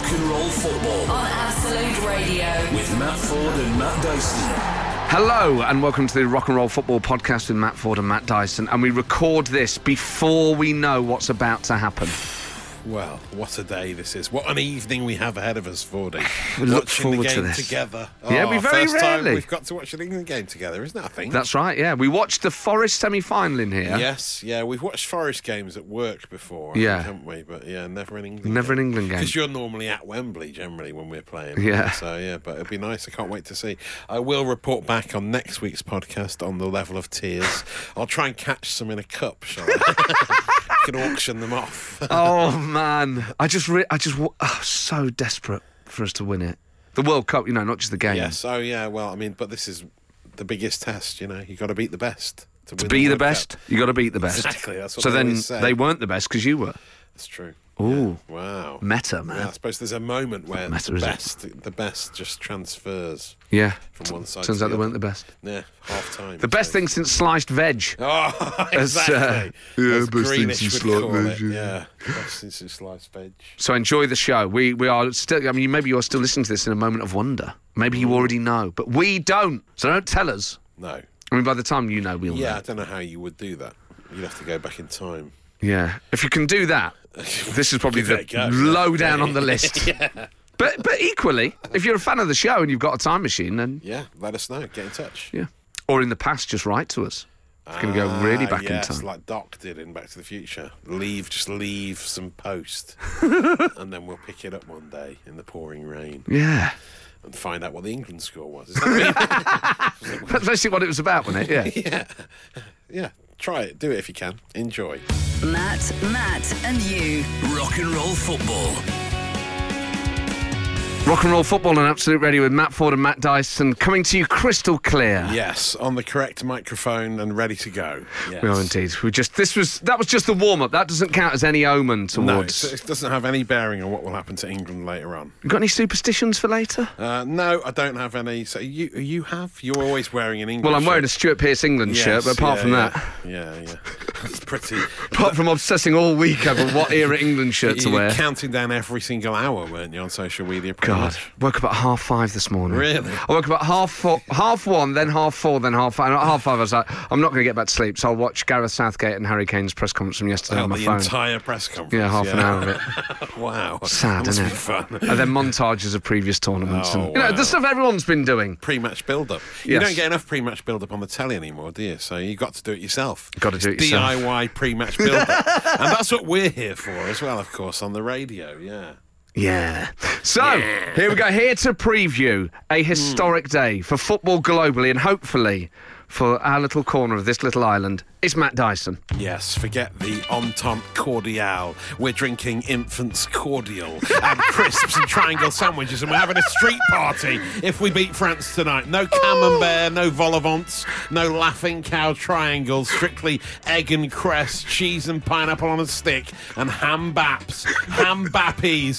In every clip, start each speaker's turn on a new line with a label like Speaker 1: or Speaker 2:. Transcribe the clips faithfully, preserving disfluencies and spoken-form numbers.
Speaker 1: Rock and Roll Football
Speaker 2: on Absolute Radio
Speaker 1: with Matt Ford and Matt Dyson.
Speaker 3: Hello and welcome to the Rock and Roll Football podcast with Matt Ford and Matt Dyson, and we record this before we know what's about to happen.
Speaker 4: Well, what a day this is. What an evening we have ahead of us, Fordy.
Speaker 3: We look
Speaker 4: Watching
Speaker 3: forward
Speaker 4: the game
Speaker 3: to this.
Speaker 4: together.
Speaker 3: Yeah,
Speaker 4: oh,
Speaker 3: we very
Speaker 4: first
Speaker 3: rarely.
Speaker 4: time we've got to watch an England game together, isn't it, I think?
Speaker 3: That's right, yeah. We watched the Forest semi-final in here.
Speaker 4: Yes, yeah. We've watched Forest games at work before, I
Speaker 3: Yeah.
Speaker 4: think, haven't we? But, yeah, never an England
Speaker 3: Never
Speaker 4: game.
Speaker 3: an England game.
Speaker 4: Because you're normally at Wembley, generally, when we're playing.
Speaker 3: Yeah.
Speaker 4: So, yeah, but it'd be nice. I can't wait to see. I will report back on next week's podcast on the level of tears. I'll try and catch some in a cup, shall I? Can auction them off.
Speaker 3: Oh, man. I just, re- I just, oh, so desperate for us to win it. The World Cup, you know, not just the game.
Speaker 4: Yes, oh yeah, well, I mean, but this is the biggest test, you know. You've got to beat the best. To,
Speaker 3: To
Speaker 4: win
Speaker 3: be the
Speaker 4: World
Speaker 3: best,
Speaker 4: Cup.
Speaker 3: you got to beat the best.
Speaker 4: Exactly, that's what
Speaker 3: So
Speaker 4: they
Speaker 3: then
Speaker 4: always say.
Speaker 3: they weren't the best because you were.
Speaker 4: That's true.
Speaker 3: Ooh.
Speaker 4: Yeah. Wow.
Speaker 3: Meta, man.
Speaker 4: Yeah, I suppose there's a moment where
Speaker 3: Meta,
Speaker 4: the
Speaker 3: is it?
Speaker 4: best, the best just transfers
Speaker 3: Yeah.
Speaker 4: from one side
Speaker 3: Turns
Speaker 4: to
Speaker 3: out
Speaker 4: the
Speaker 3: they weren't
Speaker 4: other.
Speaker 3: the best.
Speaker 4: Yeah, half time.
Speaker 3: The best thing since sliced veg.
Speaker 4: Oh,
Speaker 3: As, uh,
Speaker 4: exactly.
Speaker 3: yeah,
Speaker 4: As
Speaker 3: best thing
Speaker 4: Greenish
Speaker 3: since
Speaker 4: would
Speaker 3: sliced
Speaker 4: call
Speaker 3: veg,
Speaker 4: it.
Speaker 3: yeah.
Speaker 4: Yeah, best thing since sliced veg.
Speaker 3: So enjoy the show. We we are still. I mean, maybe you're still listening to this in a moment of wonder. Maybe you already know, but we don't. So don't tell us.
Speaker 4: No.
Speaker 3: I mean, by the time you know, we'll
Speaker 4: Yeah,
Speaker 3: know.
Speaker 4: I don't know how you would do that. You'd have to go back in time.
Speaker 3: Yeah. If you can do that, this is probably
Speaker 4: Give
Speaker 3: the
Speaker 4: it a go.
Speaker 3: low down on the list.
Speaker 4: Yeah.
Speaker 3: But but equally, if you're a fan of the show and you've got a time machine, then
Speaker 4: Yeah, let us know. Get in touch.
Speaker 3: yeah. Or in the past, just write to us. It's going to go really
Speaker 4: Ah,
Speaker 3: back
Speaker 4: yes,
Speaker 3: in time.
Speaker 4: like Doc did in Back to the Future. Leave, just leave some post, and then we'll pick it up one day in the pouring rain
Speaker 3: Yeah.
Speaker 4: and find out what the England score was. Is that
Speaker 3: That's basically what it was about, wasn't it? Yeah.
Speaker 4: yeah, yeah. Try it. Do it if you can. Enjoy.
Speaker 2: Matt, Matt and you.
Speaker 1: Rock and Roll Football.
Speaker 3: Rock and Roll Football on Absolute Radio with Matt Ford and Matt Dyson, coming to you crystal clear.
Speaker 4: Yes, on the correct microphone and ready to go. Yes.
Speaker 3: We are indeed. We just this was that was just the warm up. That doesn't count as any omen
Speaker 4: No,
Speaker 3: towards.
Speaker 4: it doesn't have any bearing on what will happen to England later on.
Speaker 3: You got any superstitions for later?
Speaker 4: Uh, no, I don't have any. So you, you have. You're always wearing an England.
Speaker 3: Well, I'm wearing a
Speaker 4: shirt.
Speaker 3: Stuart Pearce England
Speaker 4: Yes,
Speaker 3: shirt, but apart
Speaker 4: yeah,
Speaker 3: from
Speaker 4: yeah.
Speaker 3: that,
Speaker 4: yeah, yeah, it's pretty.
Speaker 3: apart from obsessing all week over what era England shirt to
Speaker 4: You were
Speaker 3: wear.
Speaker 4: counting down every single hour, weren't you, on social media? pretty
Speaker 3: God,
Speaker 4: much?
Speaker 3: woke up at half five this morning.
Speaker 4: Really?
Speaker 3: I woke up at half four, half one, then half four, then half five. And at half five, I was like, I'm not going to get back to sleep, so I'll watch Gareth Southgate and Harry Kane's press conference from yesterday
Speaker 4: Oh,
Speaker 3: on my
Speaker 4: the
Speaker 3: phone.
Speaker 4: entire press conference.
Speaker 3: Yeah, half an hour of it.
Speaker 4: Wow.
Speaker 3: Sad,
Speaker 4: that must
Speaker 3: isn't
Speaker 4: be
Speaker 3: it?
Speaker 4: fun.
Speaker 3: And then montages of previous tournaments,
Speaker 4: Oh,
Speaker 3: and you know
Speaker 4: wow.
Speaker 3: the stuff everyone's been doing.
Speaker 4: Pre-match build-up. You
Speaker 3: Yes.
Speaker 4: don't get enough pre-match build-up on the telly anymore, do you? So you got to do it yourself.
Speaker 3: Got to do it
Speaker 4: It's
Speaker 3: yourself.
Speaker 4: D I Y pre-match build-up. And that's what we're here for as well, of course, on the radio, yeah.
Speaker 3: Yeah. So, here we go. Here to preview a historic day for football globally and hopefully for our little corner of this little island. It's Matt Dyson.
Speaker 4: Yes, forget the Entente Cordiale. We're drinking Infant's Cordial and crisps and triangle sandwiches, and we're having a street party if we beat France tonight. No camembert, no vol au vents, no laughing cow triangles, strictly egg and cress, cheese and pineapple on a stick, and ham baps, ham bappies,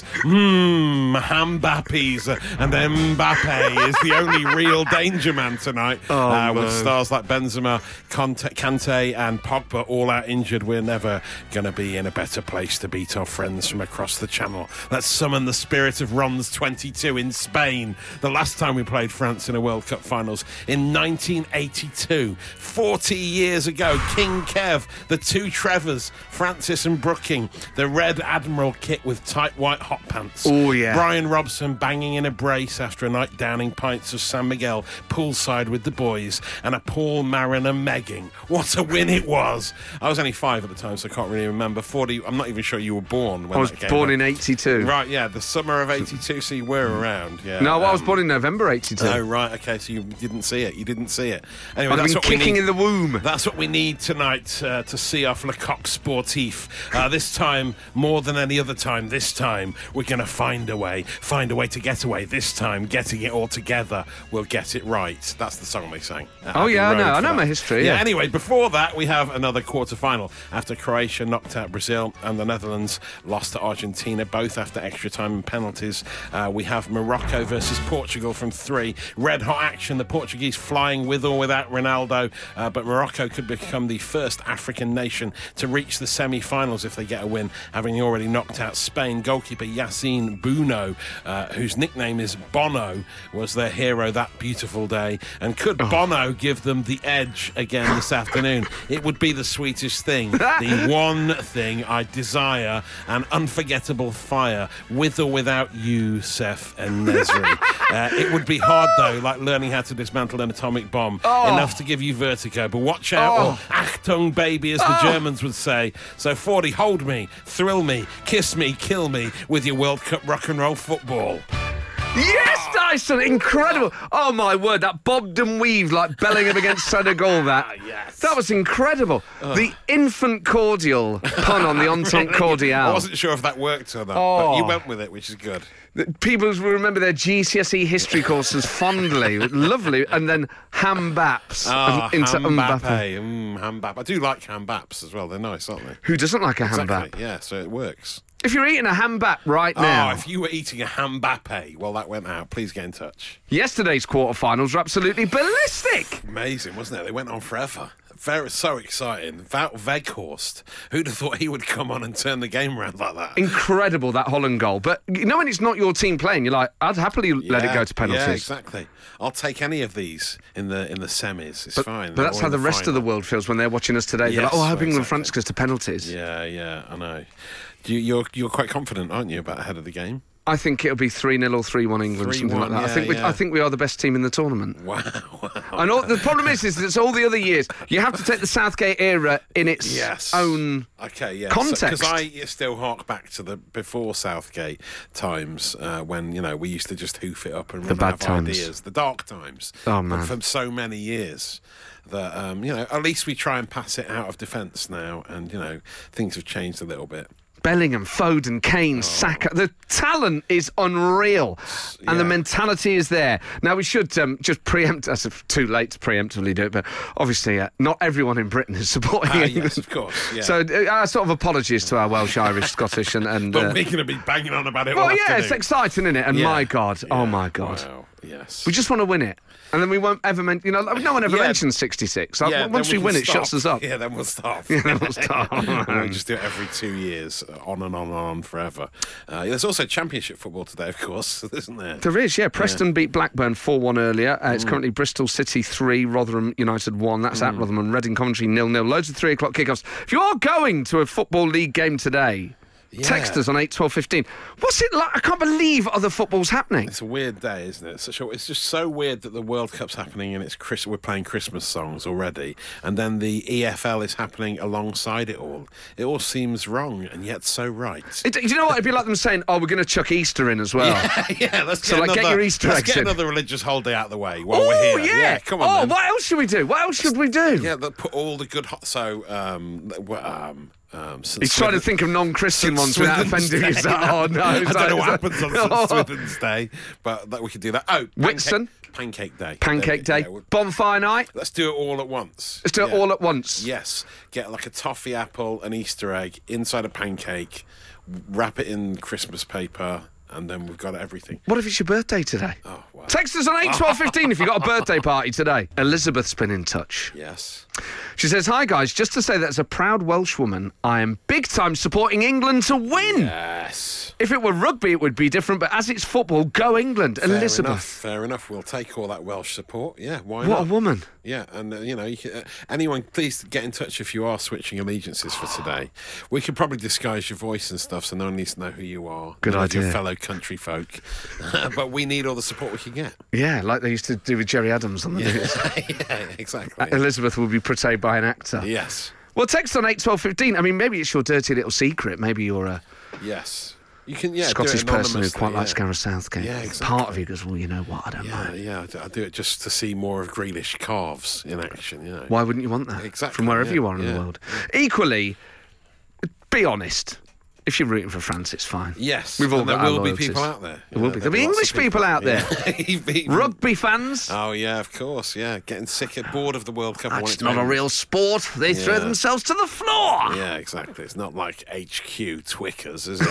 Speaker 4: mmm, ham bappies, and Mbappe is the only real danger man tonight.
Speaker 3: Oh,
Speaker 4: uh, with
Speaker 3: man.
Speaker 4: stars like Benzema, Conte, Kante and Pogba all out injured. We're never going to be in a better place to beat our friends from across the channel. Let's summon the spirit of Ron's twenty-two in Spain. The last time we played France in a World Cup finals in nineteen eighty-two. forty years ago, King Kev, the two Trevors, Francis and Brooking, the Red Admiral kit with tight white hot pants.
Speaker 3: Oh, yeah.
Speaker 4: Brian Robson banging in a brace after a night downing pints of San Miguel poolside with the boys, and a Paul Mariner megging. What a win it was. I was only five at the time, so I can't really remember. forty, I'm not even sure you were born when
Speaker 3: I was
Speaker 4: that came
Speaker 3: born
Speaker 4: out.
Speaker 3: in eighty-two.
Speaker 4: Right, yeah, the summer of eighty-two, so you were around. Yeah.
Speaker 3: No, I was
Speaker 4: um,
Speaker 3: born in November eighty-two.
Speaker 4: Oh, right, okay, so you didn't see it. You didn't see it. Anyway,
Speaker 3: I've
Speaker 4: that's
Speaker 3: been
Speaker 4: what we
Speaker 3: kicking
Speaker 4: need.
Speaker 3: in the womb.
Speaker 4: That's what we need tonight uh, to see off Le Coq Sportif. Uh, this time, more than any other time, this time, we're going to find a way. Find a way to get away. This time, getting it all together, we'll get it right. That's the song they sang. Uh,
Speaker 3: Oh,
Speaker 4: Abbey
Speaker 3: yeah, I
Speaker 4: Road
Speaker 3: know. I
Speaker 4: for
Speaker 3: know
Speaker 4: that.
Speaker 3: my history,
Speaker 4: Yeah,
Speaker 3: yeah.
Speaker 4: anyway, before that, that, we have another quarter-final after Croatia knocked out Brazil and the Netherlands lost to Argentina, both after extra time and penalties. Uh, we have Morocco versus Portugal from three. Red-hot action, the Portuguese flying with or without Ronaldo, uh, but Morocco could become the first African nation to reach the semi-finals if they get a win, having already knocked out Spain. Goalkeeper Yassine Bouno, uh, whose nickname is Bono, was their hero that beautiful day. And could oh. Bono give them the edge again this afternoon? It would be the sweetest thing. The one thing I desire, an unforgettable fire, with or without you, Seth and Nesri. uh, it would be hard, though, like learning how to dismantle an atomic bomb. Oh. Enough to give you vertigo. But watch out, oh. or Achtung, baby, as the oh. Germans would say. So, forty, hold me, thrill me, kiss me, kill me with your World Cup rock and roll football.
Speaker 3: Yes, Dyson, incredible. Oh, my word, that bobbed and weaved like Bellingham against Senegal, that.
Speaker 4: Yes.
Speaker 3: That was incredible. Oh. The infant cordial pun on the Entente Cordiale.
Speaker 4: I wasn't sure if that worked or not, oh. but you went with it, which is good.
Speaker 3: People will remember their G C S E history courses fondly. Lovely. And then ham-baps.
Speaker 4: Oh, into ham-bappe. Mm, ham-bappe. I do like ham-baps as well. They're nice, aren't they?
Speaker 3: Who doesn't like a
Speaker 4: exactly.
Speaker 3: ham-bap?
Speaker 4: Yeah, so it works.
Speaker 3: If you're eating a ham-bap right now...
Speaker 4: Oh, if you were eating a ham-bappe while that went out, please get in touch.
Speaker 3: Yesterday's quarterfinals were absolutely ballistic.
Speaker 4: Amazing, wasn't it? They went on forever. Very, so exciting. Wout Weghorst. Who'd have thought he would come on and turn the game around like that?
Speaker 3: Incredible, that Holland goal. But you know when it's not your team playing, you're like, I'd happily
Speaker 4: yeah,
Speaker 3: let it go to penalties.
Speaker 4: Yeah, exactly. I'll take any of these in the in the semis. It's
Speaker 3: but,
Speaker 4: fine.
Speaker 3: But that's how the, the rest
Speaker 4: final.
Speaker 3: of the world feels when they're watching us today.
Speaker 4: Yes,
Speaker 3: they're like, oh, I hope England
Speaker 4: exactly.
Speaker 3: France goes to penalties.
Speaker 4: Yeah, yeah, I know. Do you, you're you're quite confident, aren't you, about ahead of the game?
Speaker 3: I think it'll be three nil or three one England,
Speaker 4: three
Speaker 3: something
Speaker 4: one,
Speaker 3: like that.
Speaker 4: yeah,
Speaker 3: I think we,
Speaker 4: yeah.
Speaker 3: I think we are the best team in the tournament.
Speaker 4: Wow. wow.
Speaker 3: And all, the problem is, is that it's all the other years. You have to take the Southgate era in its
Speaker 4: yes.
Speaker 3: own
Speaker 4: okay, yeah.
Speaker 3: context.
Speaker 4: Because so, I still hark back to the before Southgate times uh, when, you know, we used to just hoof it up and
Speaker 3: the
Speaker 4: run
Speaker 3: bad
Speaker 4: out of
Speaker 3: times.
Speaker 4: ideas. The dark times.
Speaker 3: Oh, man.
Speaker 4: From so many years. That, um, you know, at least we try and pass it out of defence now. And, you know, things have changed a little bit.
Speaker 3: Bellingham, Foden, Kane, oh. Saka. The talent is unreal, and
Speaker 4: yeah.
Speaker 3: the mentality is there. Now, we should um, just preempt, as if too late to preemptively do it, but obviously uh, not everyone in Britain is supporting
Speaker 4: uh,
Speaker 3: England.
Speaker 4: Yes, of course. Yeah.
Speaker 3: So uh, our sort of apologies to our Welsh, Irish, Scottish and... and
Speaker 4: but
Speaker 3: uh,
Speaker 4: we're going to be banging on about it
Speaker 3: well,
Speaker 4: all
Speaker 3: yeah,
Speaker 4: afternoon.
Speaker 3: it's exciting, isn't it? And
Speaker 4: yeah.
Speaker 3: my God,
Speaker 4: yeah.
Speaker 3: oh my God.
Speaker 4: Wow. Yes.
Speaker 3: We just want to win it. And then we won't ever mention, you know, no one ever
Speaker 4: yeah.
Speaker 3: mentions sixty-six. Like,
Speaker 4: yeah,
Speaker 3: once we,
Speaker 4: we
Speaker 3: win,
Speaker 4: stop.
Speaker 3: it shuts us up.
Speaker 4: Yeah, then we'll stop.
Speaker 3: Yeah, then we'll stop.
Speaker 4: We'll just do it every two years, on and on and on forever. Uh, there's also Championship football today, of course, isn't there?
Speaker 3: There is, yeah. Preston yeah. beat Blackburn four one earlier. Uh, it's
Speaker 4: mm.
Speaker 3: currently Bristol City three, Rotherham United one. That's
Speaker 4: mm.
Speaker 3: at Rotherham. Reading Coventry nil nil. Loads of three o'clock kickoffs. If you are going to a Football League game today... Yeah. Text us on eight twelve fifteen. What's it like? I can't believe other football's happening.
Speaker 4: It's a weird day, isn't it? It's, such a, it's just so weird that the World Cup's happening and it's Chris, we're playing Christmas songs already, and then the E F L is happening alongside it all. It all seems wrong and yet so right.
Speaker 3: It, do you know what? It'd be like them saying, "Oh, we're going to chuck Easter in as well."
Speaker 4: Yeah, yeah. Let's
Speaker 3: so
Speaker 4: get
Speaker 3: like
Speaker 4: another,
Speaker 3: get your Easter
Speaker 4: let's
Speaker 3: eggs
Speaker 4: get
Speaker 3: in.
Speaker 4: another religious holiday out of the way while
Speaker 3: Ooh,
Speaker 4: we're here.
Speaker 3: Yeah.
Speaker 4: yeah, come on.
Speaker 3: Oh,
Speaker 4: then.
Speaker 3: what else should we do? What else should we do?
Speaker 4: Yeah, put all the good. Ho- so, um, um, um,
Speaker 3: He's trying to think of non-Christian ones without offending yourself. Oh no!
Speaker 4: I don't
Speaker 3: that,
Speaker 4: know what
Speaker 3: that,
Speaker 4: happens on Saint Swithin's Day, but that we could do that. Oh,
Speaker 3: Whitsun.
Speaker 4: Pancake Day.
Speaker 3: Pancake Day.
Speaker 4: Yeah,
Speaker 3: Bonfire night.
Speaker 4: Let's do it all at once.
Speaker 3: Let's do it
Speaker 4: yeah.
Speaker 3: all at once.
Speaker 4: Yes. Get like a toffee apple, an Easter egg inside a pancake, wrap it in Christmas paper, and then we've got everything.
Speaker 3: What if it's your birthday today?
Speaker 4: Oh, wow.
Speaker 3: Text us on eight twelve fifteen if you've got a birthday party today. Elizabeth's been in touch.
Speaker 4: Yes.
Speaker 3: She says, hi guys, just to say that as a proud Welsh woman, I am big time supporting England to win.
Speaker 4: Yes.
Speaker 3: If it were rugby, it would be different, but as it's football, go England.
Speaker 4: Fair
Speaker 3: Elizabeth.
Speaker 4: Enough, fair enough. We'll take all that Welsh support. Yeah, why
Speaker 3: what
Speaker 4: not?
Speaker 3: What a woman.
Speaker 4: Yeah, and, uh, you know, you can, uh, anyone, please get in touch if you are switching allegiances for today. We could probably disguise your voice and stuff so no one needs to know who you are.
Speaker 3: Good idea.
Speaker 4: Your fellow country folk. But we need all the support we can get.
Speaker 3: Yeah, like they used to do with Jerry Adams on the
Speaker 4: yeah.
Speaker 3: news.
Speaker 4: Yeah, exactly.
Speaker 3: Uh, Elizabeth will be portrayed by an actor.
Speaker 4: Yes.
Speaker 3: Well, text on eight twelve fifteen. I mean, maybe it's your dirty little secret. Maybe you're a
Speaker 4: yes. You can, yeah,
Speaker 3: Scottish person who quite
Speaker 4: yeah.
Speaker 3: likes Gareth Southgate.
Speaker 4: Yeah, exactly.
Speaker 3: Part of you goes, well, you know what, I don't
Speaker 4: yeah,
Speaker 3: know.
Speaker 4: Yeah, I do, I do it just to see more of Grealish calves in action, you know.
Speaker 3: Why wouldn't you want that?
Speaker 4: Exactly.
Speaker 3: From wherever
Speaker 4: yeah,
Speaker 3: you are in
Speaker 4: yeah.
Speaker 3: the world. Equally, be honest. If you're rooting for France, it's fine.
Speaker 4: Yes,
Speaker 3: We've all
Speaker 4: and
Speaker 3: got
Speaker 4: there
Speaker 3: our
Speaker 4: will be
Speaker 3: loyalties.
Speaker 4: people out there.
Speaker 3: There will be. There'll be English people out there.
Speaker 4: there.
Speaker 3: Rugby fans.
Speaker 4: Oh yeah, of course. Yeah, getting sick and bored of the World Cup. and want
Speaker 3: It's
Speaker 4: it to
Speaker 3: not a
Speaker 4: end.
Speaker 3: real sport. They throw
Speaker 4: Yeah.
Speaker 3: themselves to the floor.
Speaker 4: Yeah, exactly. It's not like H Q Twickers, is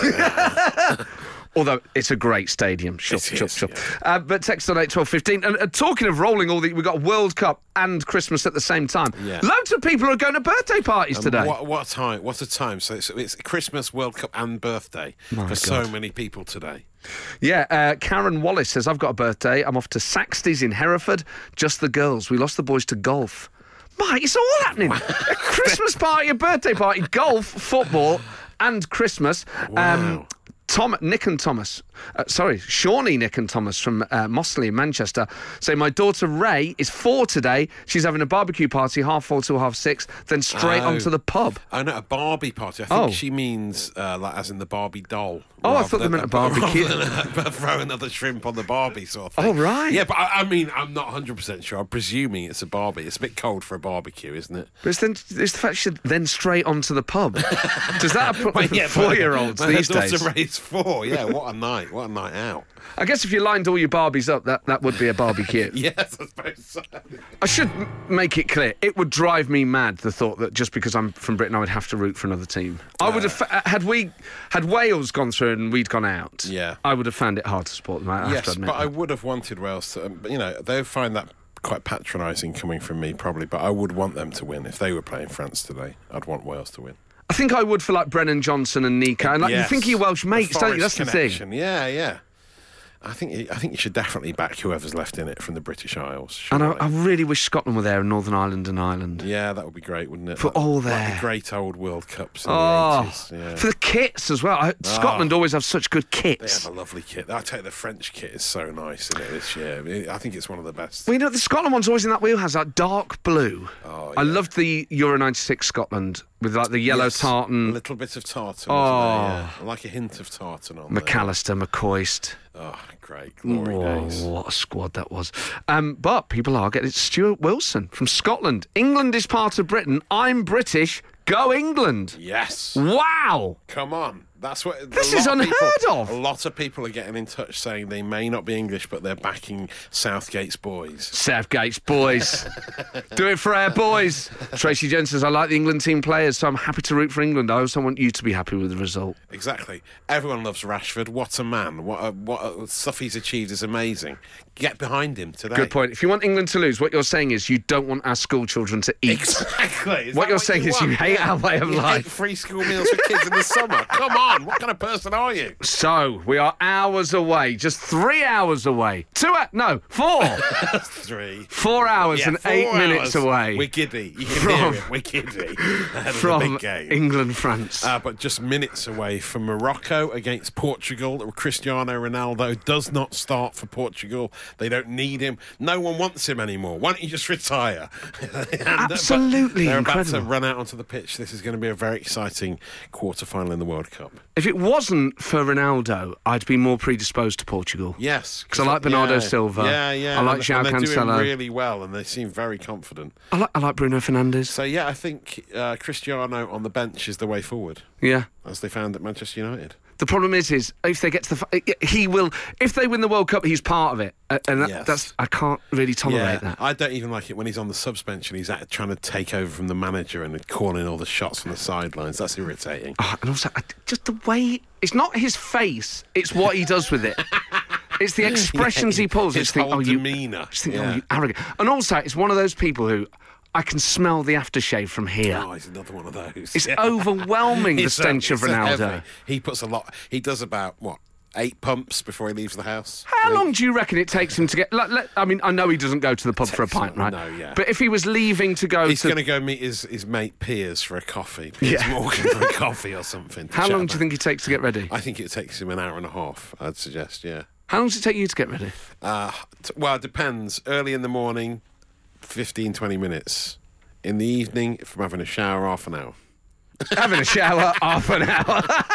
Speaker 4: it?
Speaker 3: Although it's a great stadium. Sure,
Speaker 4: It
Speaker 3: sure,
Speaker 4: is,
Speaker 3: sure.
Speaker 4: yeah.
Speaker 3: Uh, but text on eight twelve fifteen. And uh, talking of rolling all the, we've got World Cup and Christmas at the same time.
Speaker 4: Yeah.
Speaker 3: Loads of people are going to birthday parties today.
Speaker 4: What, what time? What a time! So it's, it's Christmas, World Cup, and birthday
Speaker 3: My
Speaker 4: for so
Speaker 3: God.
Speaker 4: many people today.
Speaker 3: Yeah, uh, Karen Wallace says, I've got a birthday. I'm off to Saxty's in Hereford. Just the girls. We lost the boys to golf. Mate, it's all happening. A Christmas party, a birthday party, golf, football, and Christmas.
Speaker 4: Wow.
Speaker 3: Tom, Nick and Thomas, uh, sorry, Shawnee, Nick and Thomas from uh, Mossley in Manchester say, my daughter Ray is four today. She's having a barbecue party, half four till half six, then straight
Speaker 4: Oh.
Speaker 3: onto the pub.
Speaker 4: Oh no, a Barbie party. I think
Speaker 3: Oh.
Speaker 4: she means uh, like as in the Barbie doll.
Speaker 3: Oh, I
Speaker 4: rather
Speaker 3: thought they
Speaker 4: than
Speaker 3: meant a barbecue.
Speaker 4: rather than, uh, throw another shrimp on the Barbie sort of thing.
Speaker 3: Oh, right.
Speaker 4: Yeah, but I, I mean, I'm not one hundred percent sure. I'm presuming it's a Barbie. It's a bit cold for a barbecue, isn't it?
Speaker 3: But it's, then, it's the fact she said, then straight onto the pub. Does that apply
Speaker 4: Well,
Speaker 3: to
Speaker 4: yeah, but-
Speaker 3: four-year-olds
Speaker 4: but her
Speaker 3: these days?
Speaker 4: daughter Ray's four. Yeah, what a night. What a night out.
Speaker 3: I guess if you lined all your Barbies up, that, that would be a barbecue.
Speaker 4: Yes, I suppose so.
Speaker 3: I should m- make it clear, it would drive me mad, the thought that just because I'm from Britain, I would have to root for another team. I would have, fa- had we, had Wales gone through and we'd gone out,
Speaker 4: Yeah.
Speaker 3: I would have found it hard to support them. I have to
Speaker 4: Yes,
Speaker 3: admit
Speaker 4: but I
Speaker 3: that.
Speaker 4: would have wanted Wales to, um, you know, they'll find that quite patronising coming from me probably, but I would want them to win. If they were playing France today, I'd want Wales to win.
Speaker 3: I think I would for like Brennan Johnson and Nico. And like, you
Speaker 4: Yes.
Speaker 3: think of your Welsh
Speaker 4: The
Speaker 3: mates, don't you? That's
Speaker 4: Forest
Speaker 3: the thing.
Speaker 4: connection. Yeah, yeah. I think you- I think you should definitely back whoever's left in it from the British Isles.
Speaker 3: And I,
Speaker 4: surely.
Speaker 3: I really wish Scotland were there and Northern Ireland and Ireland.
Speaker 4: Yeah, that would be great, wouldn't it?
Speaker 3: For
Speaker 4: Like-
Speaker 3: all
Speaker 4: like
Speaker 3: there.
Speaker 4: the great old World Cups in
Speaker 3: Oh,
Speaker 4: the eighties. Yeah.
Speaker 3: for the kits as well. I, Scotland always have such good
Speaker 4: They
Speaker 3: kits.
Speaker 4: have a lovely kit. I tell you, the French kit is so nice in it this year. I think it's one of the best.
Speaker 3: Well, you know, the Scotland one's always in that wheelhouse, like dark blue.
Speaker 4: Oh,
Speaker 3: I
Speaker 4: yeah.
Speaker 3: loved the Euro ninety-six Scotland with like the yellow
Speaker 4: Yes,
Speaker 3: tartan.
Speaker 4: A little bit of tartan.
Speaker 3: Oh.
Speaker 4: Oh. There, yeah. I like a hint of tartan on there.
Speaker 3: McAllister, McCoist.
Speaker 4: Oh, great. Glory
Speaker 3: Oh,
Speaker 4: days.
Speaker 3: what a squad that was. Um, but people are getting Stuart Wilson from Scotland. England is part of Britain. I'm British. Go England.
Speaker 4: Yes.
Speaker 3: Wow.
Speaker 4: Come on. That's what. a
Speaker 3: This
Speaker 4: lot
Speaker 3: is
Speaker 4: of
Speaker 3: unheard
Speaker 4: people-
Speaker 3: of.
Speaker 4: A lot of people are getting in touch saying they may not be English, but they're backing Southgate's boys.
Speaker 3: Southgate's boys. Do it for our boys. Tracy Jones says, I like the England team players, so I'm happy to root for England. I also want you to be happy with the result.
Speaker 4: Exactly. Everyone loves Rashford. What a man. What a, what a, stuff he's achieved is amazing. Get behind him today.
Speaker 3: Good point. If you want England to lose, what you're saying is you don't want our school children to eat.
Speaker 4: Exactly. Is
Speaker 3: What
Speaker 4: that
Speaker 3: you're saying is you
Speaker 4: want?
Speaker 3: hate our way of
Speaker 4: You hate
Speaker 3: life.
Speaker 4: free school meals for kids in the summer. Come on. What kind of person are you?
Speaker 3: So, we are hours away, just three hours away. Two, hou- no, four.
Speaker 4: Three.
Speaker 3: Four hours
Speaker 4: Yeah,
Speaker 3: and
Speaker 4: four
Speaker 3: eight
Speaker 4: hours.
Speaker 3: minutes away
Speaker 4: We're giddy. You can
Speaker 3: From-
Speaker 4: hear it. We're giddy. Ahead of the
Speaker 3: from
Speaker 4: big game.
Speaker 3: England, France.
Speaker 4: Uh, but just minutes away from Morocco against Portugal. Cristiano Ronaldo does not start for Portugal. They don't need him. No one wants him anymore. Why don't you just retire? And, uh, but
Speaker 3: Absolutely
Speaker 4: They're about
Speaker 3: incredible.
Speaker 4: to run out onto the pitch. This is going to be a very exciting quarter-final in the World Cup.
Speaker 3: If it wasn't for Ronaldo, I'd be more predisposed to Portugal.
Speaker 4: Yes.
Speaker 3: 'Cause I like Bernardo
Speaker 4: yeah,
Speaker 3: Silva.
Speaker 4: Yeah, yeah.
Speaker 3: I like
Speaker 4: and,
Speaker 3: João
Speaker 4: and they're
Speaker 3: Cancelo.
Speaker 4: doing really well, and they seem very confident.
Speaker 3: I like, I like Bruno Fernandes.
Speaker 4: So, yeah, I think uh, Cristiano on the bench is the way forward,
Speaker 3: Yeah.
Speaker 4: as they found at Manchester United.
Speaker 3: The problem is, is if they get to the, fi- he will. If they win the World Cup, he's part of it, Uh, and that,
Speaker 4: Yes.
Speaker 3: that's I can't really tolerate that.
Speaker 4: I don't even like it when he's on the subs bench and he's at, trying to take over from the manager and calling all the shots from the sidelines. That's irritating.
Speaker 3: Oh, and also, I, just the way it's not his face; it's what he does with it. It's the expressions
Speaker 4: Yeah,
Speaker 3: he pulls.
Speaker 4: his
Speaker 3: It's think,
Speaker 4: whole
Speaker 3: oh, you,
Speaker 4: demeanour.
Speaker 3: Just think,
Speaker 4: Yeah.
Speaker 3: oh, you arrogant. And also, it's one of those people who I can smell the aftershave from here.
Speaker 4: Oh, he's another one of those.
Speaker 3: It's
Speaker 4: Yeah.
Speaker 3: overwhelming, the
Speaker 4: It's, uh,
Speaker 3: stench of
Speaker 4: it's, uh,
Speaker 3: Ronaldo.
Speaker 4: heavy. He puts a lot. He does about what eight pumps before he leaves the house.
Speaker 3: How long do you reckon it takes him to get? Like, let, I mean, I know he doesn't go to the pub for a
Speaker 4: Takes
Speaker 3: pint,
Speaker 4: him-
Speaker 3: right?
Speaker 4: no, yeah.
Speaker 3: But if he was leaving to go
Speaker 4: He's
Speaker 3: to,
Speaker 4: going to go meet his, his mate Piers for a coffee. Piers
Speaker 3: Yeah.
Speaker 4: Morgan for a coffee or something. to
Speaker 3: how
Speaker 4: chat
Speaker 3: long do you
Speaker 4: about-
Speaker 3: think it takes to get ready?
Speaker 4: I think it takes him an hour and a half. I'd suggest. Yeah.
Speaker 3: How long does it take you to get ready?
Speaker 4: Uh, t- well, it depends. Early in the morning, fifteen, twenty minutes. In the evening, if I'm having a shower, half an hour.
Speaker 3: Having a shower, half an hour.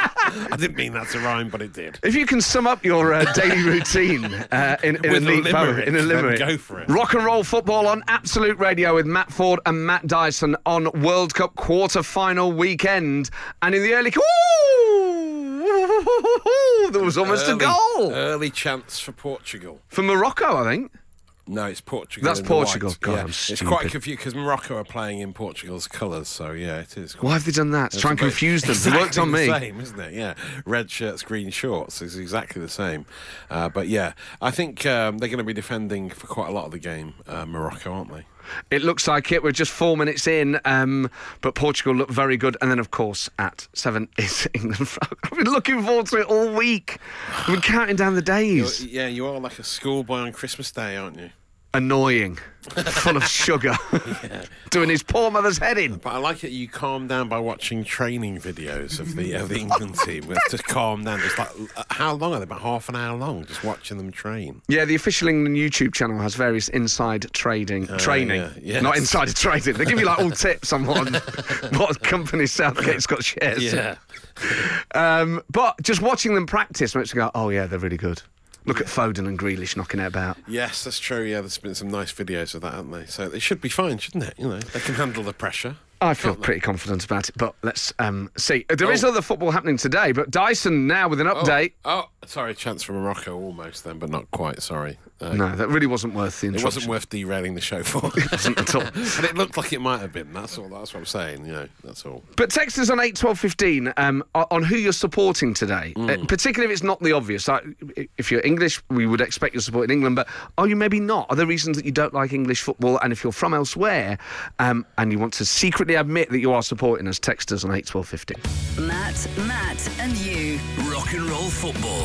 Speaker 4: I didn't mean that to rhyme, but it did.
Speaker 3: If you can sum up your uh, daily routine uh, in, in,
Speaker 4: With
Speaker 3: a
Speaker 4: a
Speaker 3: neat bow,
Speaker 4: limerick,
Speaker 3: in a
Speaker 4: then
Speaker 3: limerick,
Speaker 4: go for it.
Speaker 3: Rock and roll football on Absolute Radio with Matt Ford and Matt Dyson on World Cup quarter-final weekend. And in the early... Ooh! Oh, there was almost
Speaker 4: early,
Speaker 3: a goal.
Speaker 4: Early chance for Portugal.
Speaker 3: For Morocco, I think.
Speaker 4: No, it's Portugal.
Speaker 3: That's
Speaker 4: in the
Speaker 3: Portugal.
Speaker 4: white.
Speaker 3: God,
Speaker 4: yeah.
Speaker 3: I'm
Speaker 4: It's
Speaker 3: stupid.
Speaker 4: quite confusing because Morocco are playing in Portugal's colours, so yeah, it is.
Speaker 3: Why have they done that? To try and
Speaker 4: It's
Speaker 3: confuse them.
Speaker 4: exactly
Speaker 3: It worked on
Speaker 4: the
Speaker 3: me.
Speaker 4: Same, isn't it? Yeah, red shirts, green shorts is exactly the same. Uh, but yeah, I think um, they're going to be defending for quite a lot of the game, uh, Morocco, aren't they?
Speaker 3: It looks like it. We're just four minutes in, um, but Portugal look very good. And then, of course, at seven is England. I've been looking forward to it all week. I've been counting down the days.
Speaker 4: You're, yeah, you are like a schoolboy on Christmas Day, aren't you?
Speaker 3: Annoying, full of sugar,
Speaker 4: Yeah.
Speaker 3: doing his poor mother's head in.
Speaker 4: But I like it. You calm down by watching training videos of the of the England team. Just calm down. Just like how long are they? About half an hour long. Just watching them train.
Speaker 3: Yeah, the official England YouTube channel has various inside trading training,
Speaker 4: yeah, yes.
Speaker 3: not insider trading. They give you like all tips on what what company Southgate's got shares.
Speaker 4: Yeah.
Speaker 3: Um, but just watching them practice makes me go, oh yeah, they're really good. Look at Foden and Grealish knocking it about.
Speaker 4: Yes, that's true. Yeah, there's been some nice videos of that, haven't they? So it should be fine, shouldn't it? You know, they can handle the pressure.
Speaker 3: I feel
Speaker 4: Can't they?
Speaker 3: pretty confident about it, but let's um, see. There is
Speaker 4: Oh.
Speaker 3: other football happening today, but Dyson now with an update.
Speaker 4: Oh, oh, sorry, chance for Morocco almost then, but not quite. Sorry. Uh,
Speaker 3: No, that really wasn't worth the
Speaker 4: It
Speaker 3: interruption.
Speaker 4: wasn't worth derailing the show for.
Speaker 3: It wasn't at all.
Speaker 4: And it looked like it might have been. That's all. That's what I'm saying. You know, that's all.
Speaker 3: But text us on eight twelve fifteen um, on on who you're supporting today,
Speaker 4: Mm.
Speaker 3: uh, particularly if it's not the obvious. Like, if you're English, we would expect you're supporting England, but are you maybe not? Are there reasons that you don't like English football? And if you're from elsewhere um, and you want to secretly admit that you are supporting us, text us on eight twelve fifteen.
Speaker 2: Matt, Matt, and you.
Speaker 1: Rock and roll football.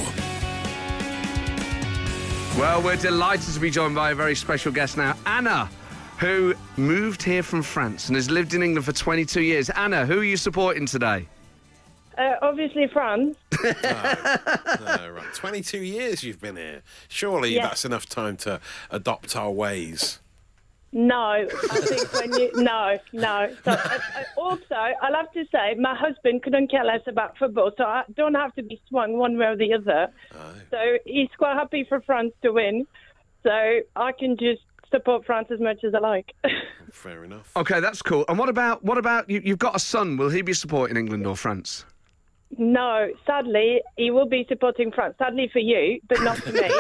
Speaker 3: Well, we're delighted to be joined by a very special guest now, Anna, who moved here from France and has lived in England for twenty-two years. Anna, who are you supporting today?
Speaker 5: Uh, obviously France.
Speaker 4: Oh, right. twenty-two years you've been here. Surely
Speaker 5: Yeah.
Speaker 4: that's enough time to adopt our ways.
Speaker 5: No, I think when you... No, no. So, uh, uh, also, I'll have to say, my husband couldn't care less about football, so I don't have to be swung one way or the other. So he's quite happy for France to win. So I can just support France as much as I like.
Speaker 4: Fair enough.
Speaker 3: Okay, that's cool. And what about what about you? You've got a son. Will he be supporting England or France?
Speaker 5: No, sadly, he will be supporting France. Sadly for you, but not for me.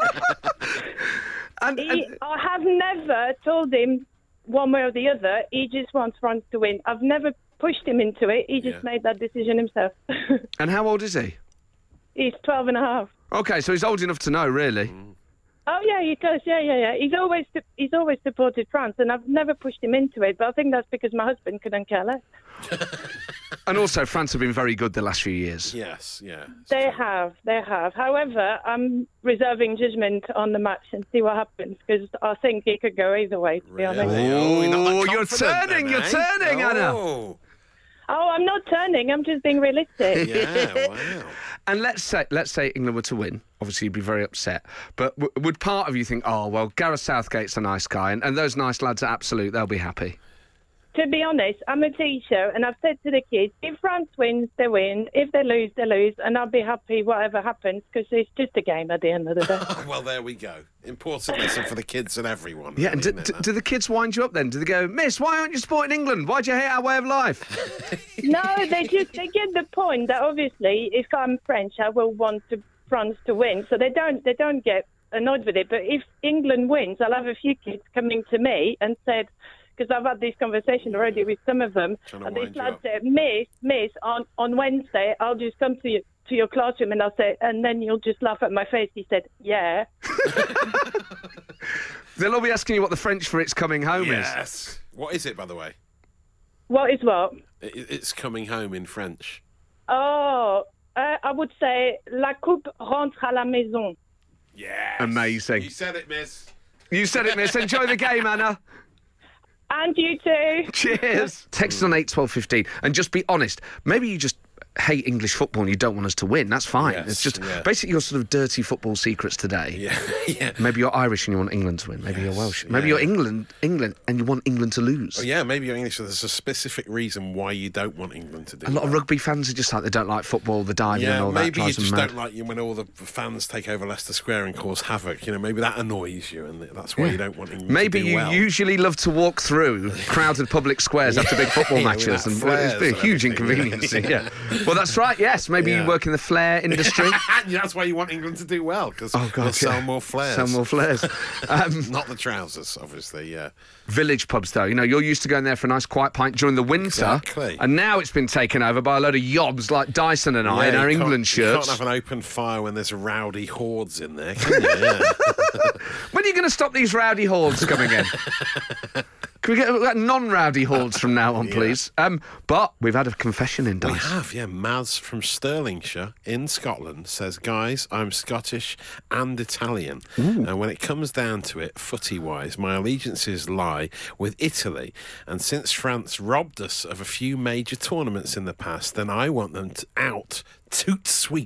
Speaker 3: And,
Speaker 5: He,
Speaker 3: and-
Speaker 5: I have never told him one way or the other. He just wants France to win. I've never pushed him into it. He just
Speaker 4: Yeah.
Speaker 5: made that decision himself.
Speaker 3: and how old is he?
Speaker 5: He's twelve and a half.
Speaker 3: Okay, so he's old enough to know, really.
Speaker 5: Oh yeah, he does. Yeah, yeah, yeah. He's always he's always supported France, and I've never pushed him into it. But I think that's because my husband couldn't care less.
Speaker 3: And also, France have been very good the last few years.
Speaker 4: Yes, yeah.
Speaker 5: They have, they have. However, I'm reserving judgment on the match and see what happens because I think it could go either way. To be honest.
Speaker 4: Really? Oh, you're, not that
Speaker 3: Oh, you're
Speaker 4: confident
Speaker 3: turning,
Speaker 4: then,
Speaker 3: you're
Speaker 4: eh?
Speaker 3: turning, Anna.
Speaker 4: Oh,
Speaker 5: Oh, I'm not turning. I'm just being realistic.
Speaker 4: yeah, wow.
Speaker 3: And let's say let's say England were to win. Obviously, you'd be very upset. But w- would part of you think, oh well, Gareth Southgate's a nice guy, and, and those nice lads are absolute. They'll be happy.
Speaker 5: To be honest, I'm a teacher, and I've said to the kids, if France wins, they win. If they lose, they lose, and I'll be happy whatever happens because it's just a game at the end of the day.
Speaker 4: Well, there we go. Important lesson for the kids and everyone.
Speaker 3: Yeah. And do,
Speaker 4: really, isn't
Speaker 3: do,
Speaker 4: it, that?
Speaker 3: do the kids wind you up then? Do they go, Miss, why aren't you supporting England? Why do you hate our way of life?
Speaker 5: No, they just they get the point that obviously, if I'm French, I will want to, France to win. So they don't they don't get annoyed with it. But if England wins, I'll have a few kids coming to me and said, because I've had this conversation already with some of them,
Speaker 4: Trying to
Speaker 5: and this
Speaker 4: wind you
Speaker 5: lad
Speaker 4: up.
Speaker 5: said, Miss, Miss, on, on Wednesday, I'll just come to you to your classroom and I'll say, and then you'll just laugh at my face. He said, yeah.
Speaker 3: They'll all be asking you what the French for "it's coming home" is.
Speaker 4: Yes. What is it, by the way?
Speaker 5: What is what?
Speaker 4: It, it's coming home in French.
Speaker 5: Oh, uh, I would say, la coupe rentre à la maison.
Speaker 4: Yes.
Speaker 3: Amazing.
Speaker 4: You said it, miss.
Speaker 3: You said it, Miss. Enjoy the game, Anna.
Speaker 5: And you too.
Speaker 3: Cheers. Text on eight twelve fifteen and just be honest. Maybe you just hate English football and you don't want us to win. That's fine.
Speaker 4: Yes,
Speaker 3: it's just
Speaker 4: yeah.
Speaker 3: basically your sort of dirty football secrets today.
Speaker 4: Yeah, yeah.
Speaker 3: Maybe you're Irish and you want England to win. Maybe
Speaker 4: Yes,
Speaker 3: you're Welsh. Maybe
Speaker 4: yeah.
Speaker 3: you're England, England, and you want England to lose.
Speaker 4: Oh, yeah, maybe you're English, so there's a specific reason why you don't want England to do
Speaker 3: A lot of
Speaker 4: well.
Speaker 3: rugby fans are just like they don't like football, the diving and
Speaker 4: Yeah,
Speaker 3: all that.
Speaker 4: maybe you
Speaker 3: drives them
Speaker 4: just
Speaker 3: mad.
Speaker 4: don't like you when all the fans take over Leicester Square and cause havoc. You know, maybe that annoys you, and that's why you don't want England
Speaker 3: Maybe
Speaker 4: to do
Speaker 3: you
Speaker 4: well.
Speaker 3: usually love to walk through crowded public squares after big football
Speaker 4: Yeah,
Speaker 3: matches,
Speaker 4: without
Speaker 3: and
Speaker 4: flares
Speaker 3: it's been a
Speaker 4: and
Speaker 3: huge
Speaker 4: everything,
Speaker 3: inconvenience.
Speaker 4: yeah.
Speaker 3: Yeah. Well, that's right, yes. Maybe
Speaker 4: Yeah.
Speaker 3: you work in the flare industry.
Speaker 4: That's why you want England to do well, because
Speaker 3: Oh, God,
Speaker 4: they'll sell
Speaker 3: yeah.
Speaker 4: more flares.
Speaker 3: Sell more flares. Um,
Speaker 4: Not the trousers, obviously, yeah.
Speaker 3: village pubs, though. You know, you're used to going there for a nice quiet pint during the winter.
Speaker 4: Exactly.
Speaker 3: And now it's been taken over by a load of yobs like Dyson and I
Speaker 4: Yeah,
Speaker 3: in our
Speaker 4: you can't-
Speaker 3: England shirts.
Speaker 4: You can't have an open fire when there's rowdy hordes in there, can you? Yeah.
Speaker 3: When are you going to stop these rowdy hordes coming in? Can we get uh, non-rowdy hordes from now on, please? Um, but we've had a confession in,
Speaker 4: We
Speaker 3: Dice.
Speaker 4: have, yeah. Maz from Stirlingshire in Scotland says, guys, I'm Scottish and Italian. And when it comes down to it, footy-wise, my allegiances lie with Italy. And since France robbed us of a few major tournaments in the past, then I want them to out toot sweet.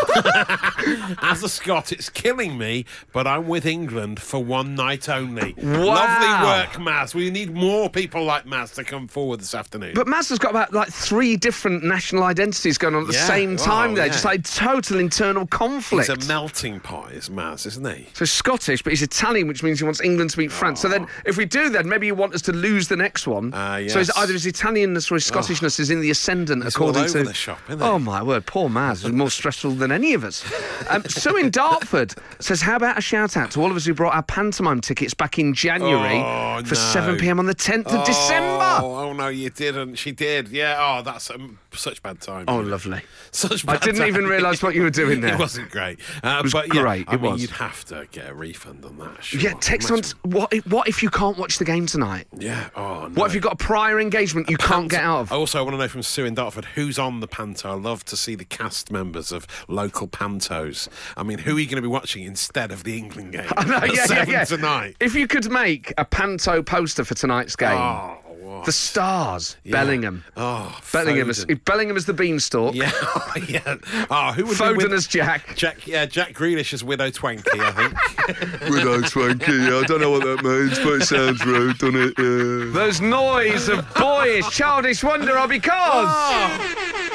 Speaker 4: As a Scot, it's killing me, but I'm with England for one night only.
Speaker 3: Wow.
Speaker 4: Lovely work, Maz. We need more people like Maz to come forward this afternoon.
Speaker 3: But Mazda's got about like three different national identities going on at the
Speaker 4: Yeah,
Speaker 3: same time
Speaker 4: wow,
Speaker 3: there,
Speaker 4: yeah.
Speaker 3: just like total internal conflict.
Speaker 4: He's a melting pot, is Maz, isn't he?
Speaker 3: So Scottish, but he's Italian, which means he wants England to beat France. So then, if we do that, maybe you want us to lose the next one.
Speaker 4: Ah,
Speaker 3: So his,
Speaker 4: yes.
Speaker 3: either his Italianness or his Scottishness is in the ascendant,
Speaker 4: He's
Speaker 3: according
Speaker 4: all over
Speaker 3: to
Speaker 4: the shop, isn't he?
Speaker 3: Oh my word, poor Maz is more stressful than any of us. Um, Sue in Dartford says, "How about a shout out to all of us who brought our pantomime tickets back in January
Speaker 4: Oh,
Speaker 3: for
Speaker 4: no.
Speaker 3: seven p m on the tenth of December?"
Speaker 4: Oh, oh, no, you didn't. She did. Yeah. Oh, that's um, such bad time.
Speaker 3: Oh, lovely.
Speaker 4: Such
Speaker 3: I
Speaker 4: bad
Speaker 3: didn't even
Speaker 4: timing.
Speaker 3: realise what you were doing there.
Speaker 4: It wasn't great. Uh,
Speaker 3: It was
Speaker 4: but yeah,
Speaker 3: great,
Speaker 4: I
Speaker 3: it
Speaker 4: mean,
Speaker 3: was.
Speaker 4: you'd have to get a refund on that. Sure.
Speaker 3: Yeah, text on.
Speaker 4: Imagine.
Speaker 3: What if, what if you can't watch the game tonight?
Speaker 4: Yeah. Oh, no.
Speaker 3: What if you've got a prior engagement you can't get out of?
Speaker 4: Also, I want to know from Sue in Dartford, who's on the panto? I love to see the cast members of local pantos. I mean, who are you going to be watching instead of the England game?
Speaker 3: I know,
Speaker 4: at
Speaker 3: yeah, yeah,
Speaker 4: seven
Speaker 3: yeah.
Speaker 4: tonight.
Speaker 3: If you could make a panto poster for tonight's game,
Speaker 4: Oh, what?
Speaker 3: the stars,
Speaker 4: Yeah.
Speaker 3: Bellingham.
Speaker 4: Oh,
Speaker 3: Bellingham as,
Speaker 4: Foden.
Speaker 3: if Bellingham as the beanstalk,
Speaker 4: Yeah, yeah. Oh, who would be
Speaker 3: Foden
Speaker 4: with
Speaker 3: as Jack.
Speaker 4: Jack? Yeah, Jack Grealish as Widow Twanky, I think.
Speaker 3: Widow Swanky, I don't know what that means, but it sounds rude, doesn't it? Yeah. Those noise of boyish, childish wonder are because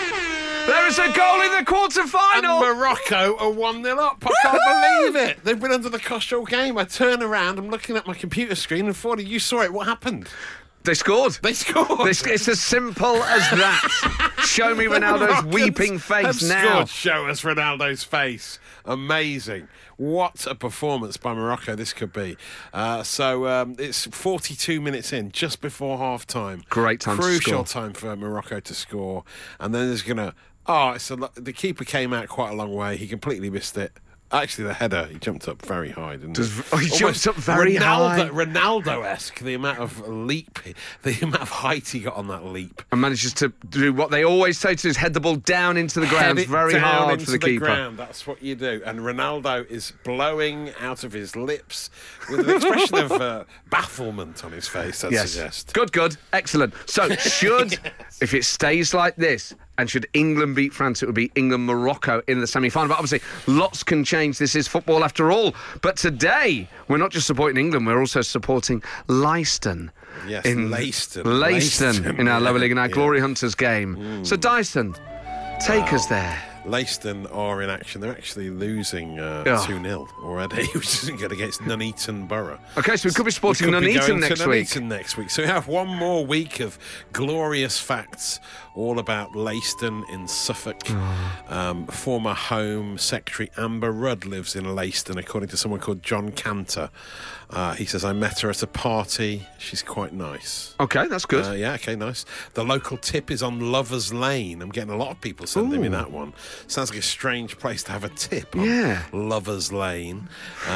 Speaker 3: there is a goal in the quarter-final.
Speaker 4: And Morocco are one nil up. I can't believe it. They've been under the cosh all game. I turn around, I'm looking at my computer screen, and Fordy, you saw it. What happened?
Speaker 3: They scored.
Speaker 4: They scored.
Speaker 3: It's, it's as simple as that. Show me Ronaldo's
Speaker 4: Moroccans
Speaker 3: weeping face
Speaker 4: have
Speaker 3: now.
Speaker 4: Scored. Show us Ronaldo's face. Amazing. What a performance by Morocco this could be. Uh, so um, it's forty-two minutes in, just before half-time.
Speaker 3: Great time to
Speaker 4: Crucial
Speaker 3: score.
Speaker 4: time for Morocco to score. And then there's going to... Oh, it's a, lo- the keeper came out quite a long way. He completely missed it. Actually, the header, he jumped up very high, didn't
Speaker 3: Does-
Speaker 4: he?
Speaker 3: oh, he jumped
Speaker 4: Almost
Speaker 3: up very high.
Speaker 4: Ronaldo, Ronaldo-esque, the amount of leap, the amount of height he got on that leap.
Speaker 3: And manages to do what they always say to is head the ball down into the ground
Speaker 4: Head it
Speaker 3: very
Speaker 4: down
Speaker 3: hard
Speaker 4: into
Speaker 3: for the, keeper.
Speaker 4: ground. That's what you do. And Ronaldo is blowing out of his lips with an expression of uh, bafflement on his face, I'd
Speaker 3: Yes.
Speaker 4: suggest.
Speaker 3: Good, good. Excellent. So, should, if it stays like this, and should England beat France, it would be England-Morocco in the semi-final. But obviously, lots can change. This is football after all. But today, we're not just supporting England, we're also supporting Leicester.
Speaker 4: Yes,
Speaker 3: in
Speaker 4: Leicester.
Speaker 3: Leicester
Speaker 4: Leicester,
Speaker 3: in our lower
Speaker 4: yeah,
Speaker 3: league, in our
Speaker 4: yeah.
Speaker 3: Glory Hunters game. So, Dyson, take us there.
Speaker 4: Leicester are in action. They're actually losing uh,
Speaker 3: Oh.
Speaker 4: two nil already, which isn't good against Nuneaton Borough.
Speaker 3: Okay, so we could be sporting
Speaker 4: We could be
Speaker 3: Nuneaton
Speaker 4: going
Speaker 3: next
Speaker 4: to
Speaker 3: week.
Speaker 4: Nuneaton next week. So we have one more week of glorious facts all about Leicester in Suffolk.
Speaker 3: Oh.
Speaker 4: Um, former Home Secretary Amber Rudd lives in Leicester, according to someone called John Cantor. Uh, he says, I met her at a party. She's quite nice.
Speaker 3: Okay, that's good.
Speaker 4: Uh, yeah, okay, nice. The local tip is on Lover's Lane. I'm getting a lot of people sending me
Speaker 3: Ooh.
Speaker 4: that one. Sounds like a strange place to have a tip on
Speaker 3: Yeah.
Speaker 4: Lover's Lane.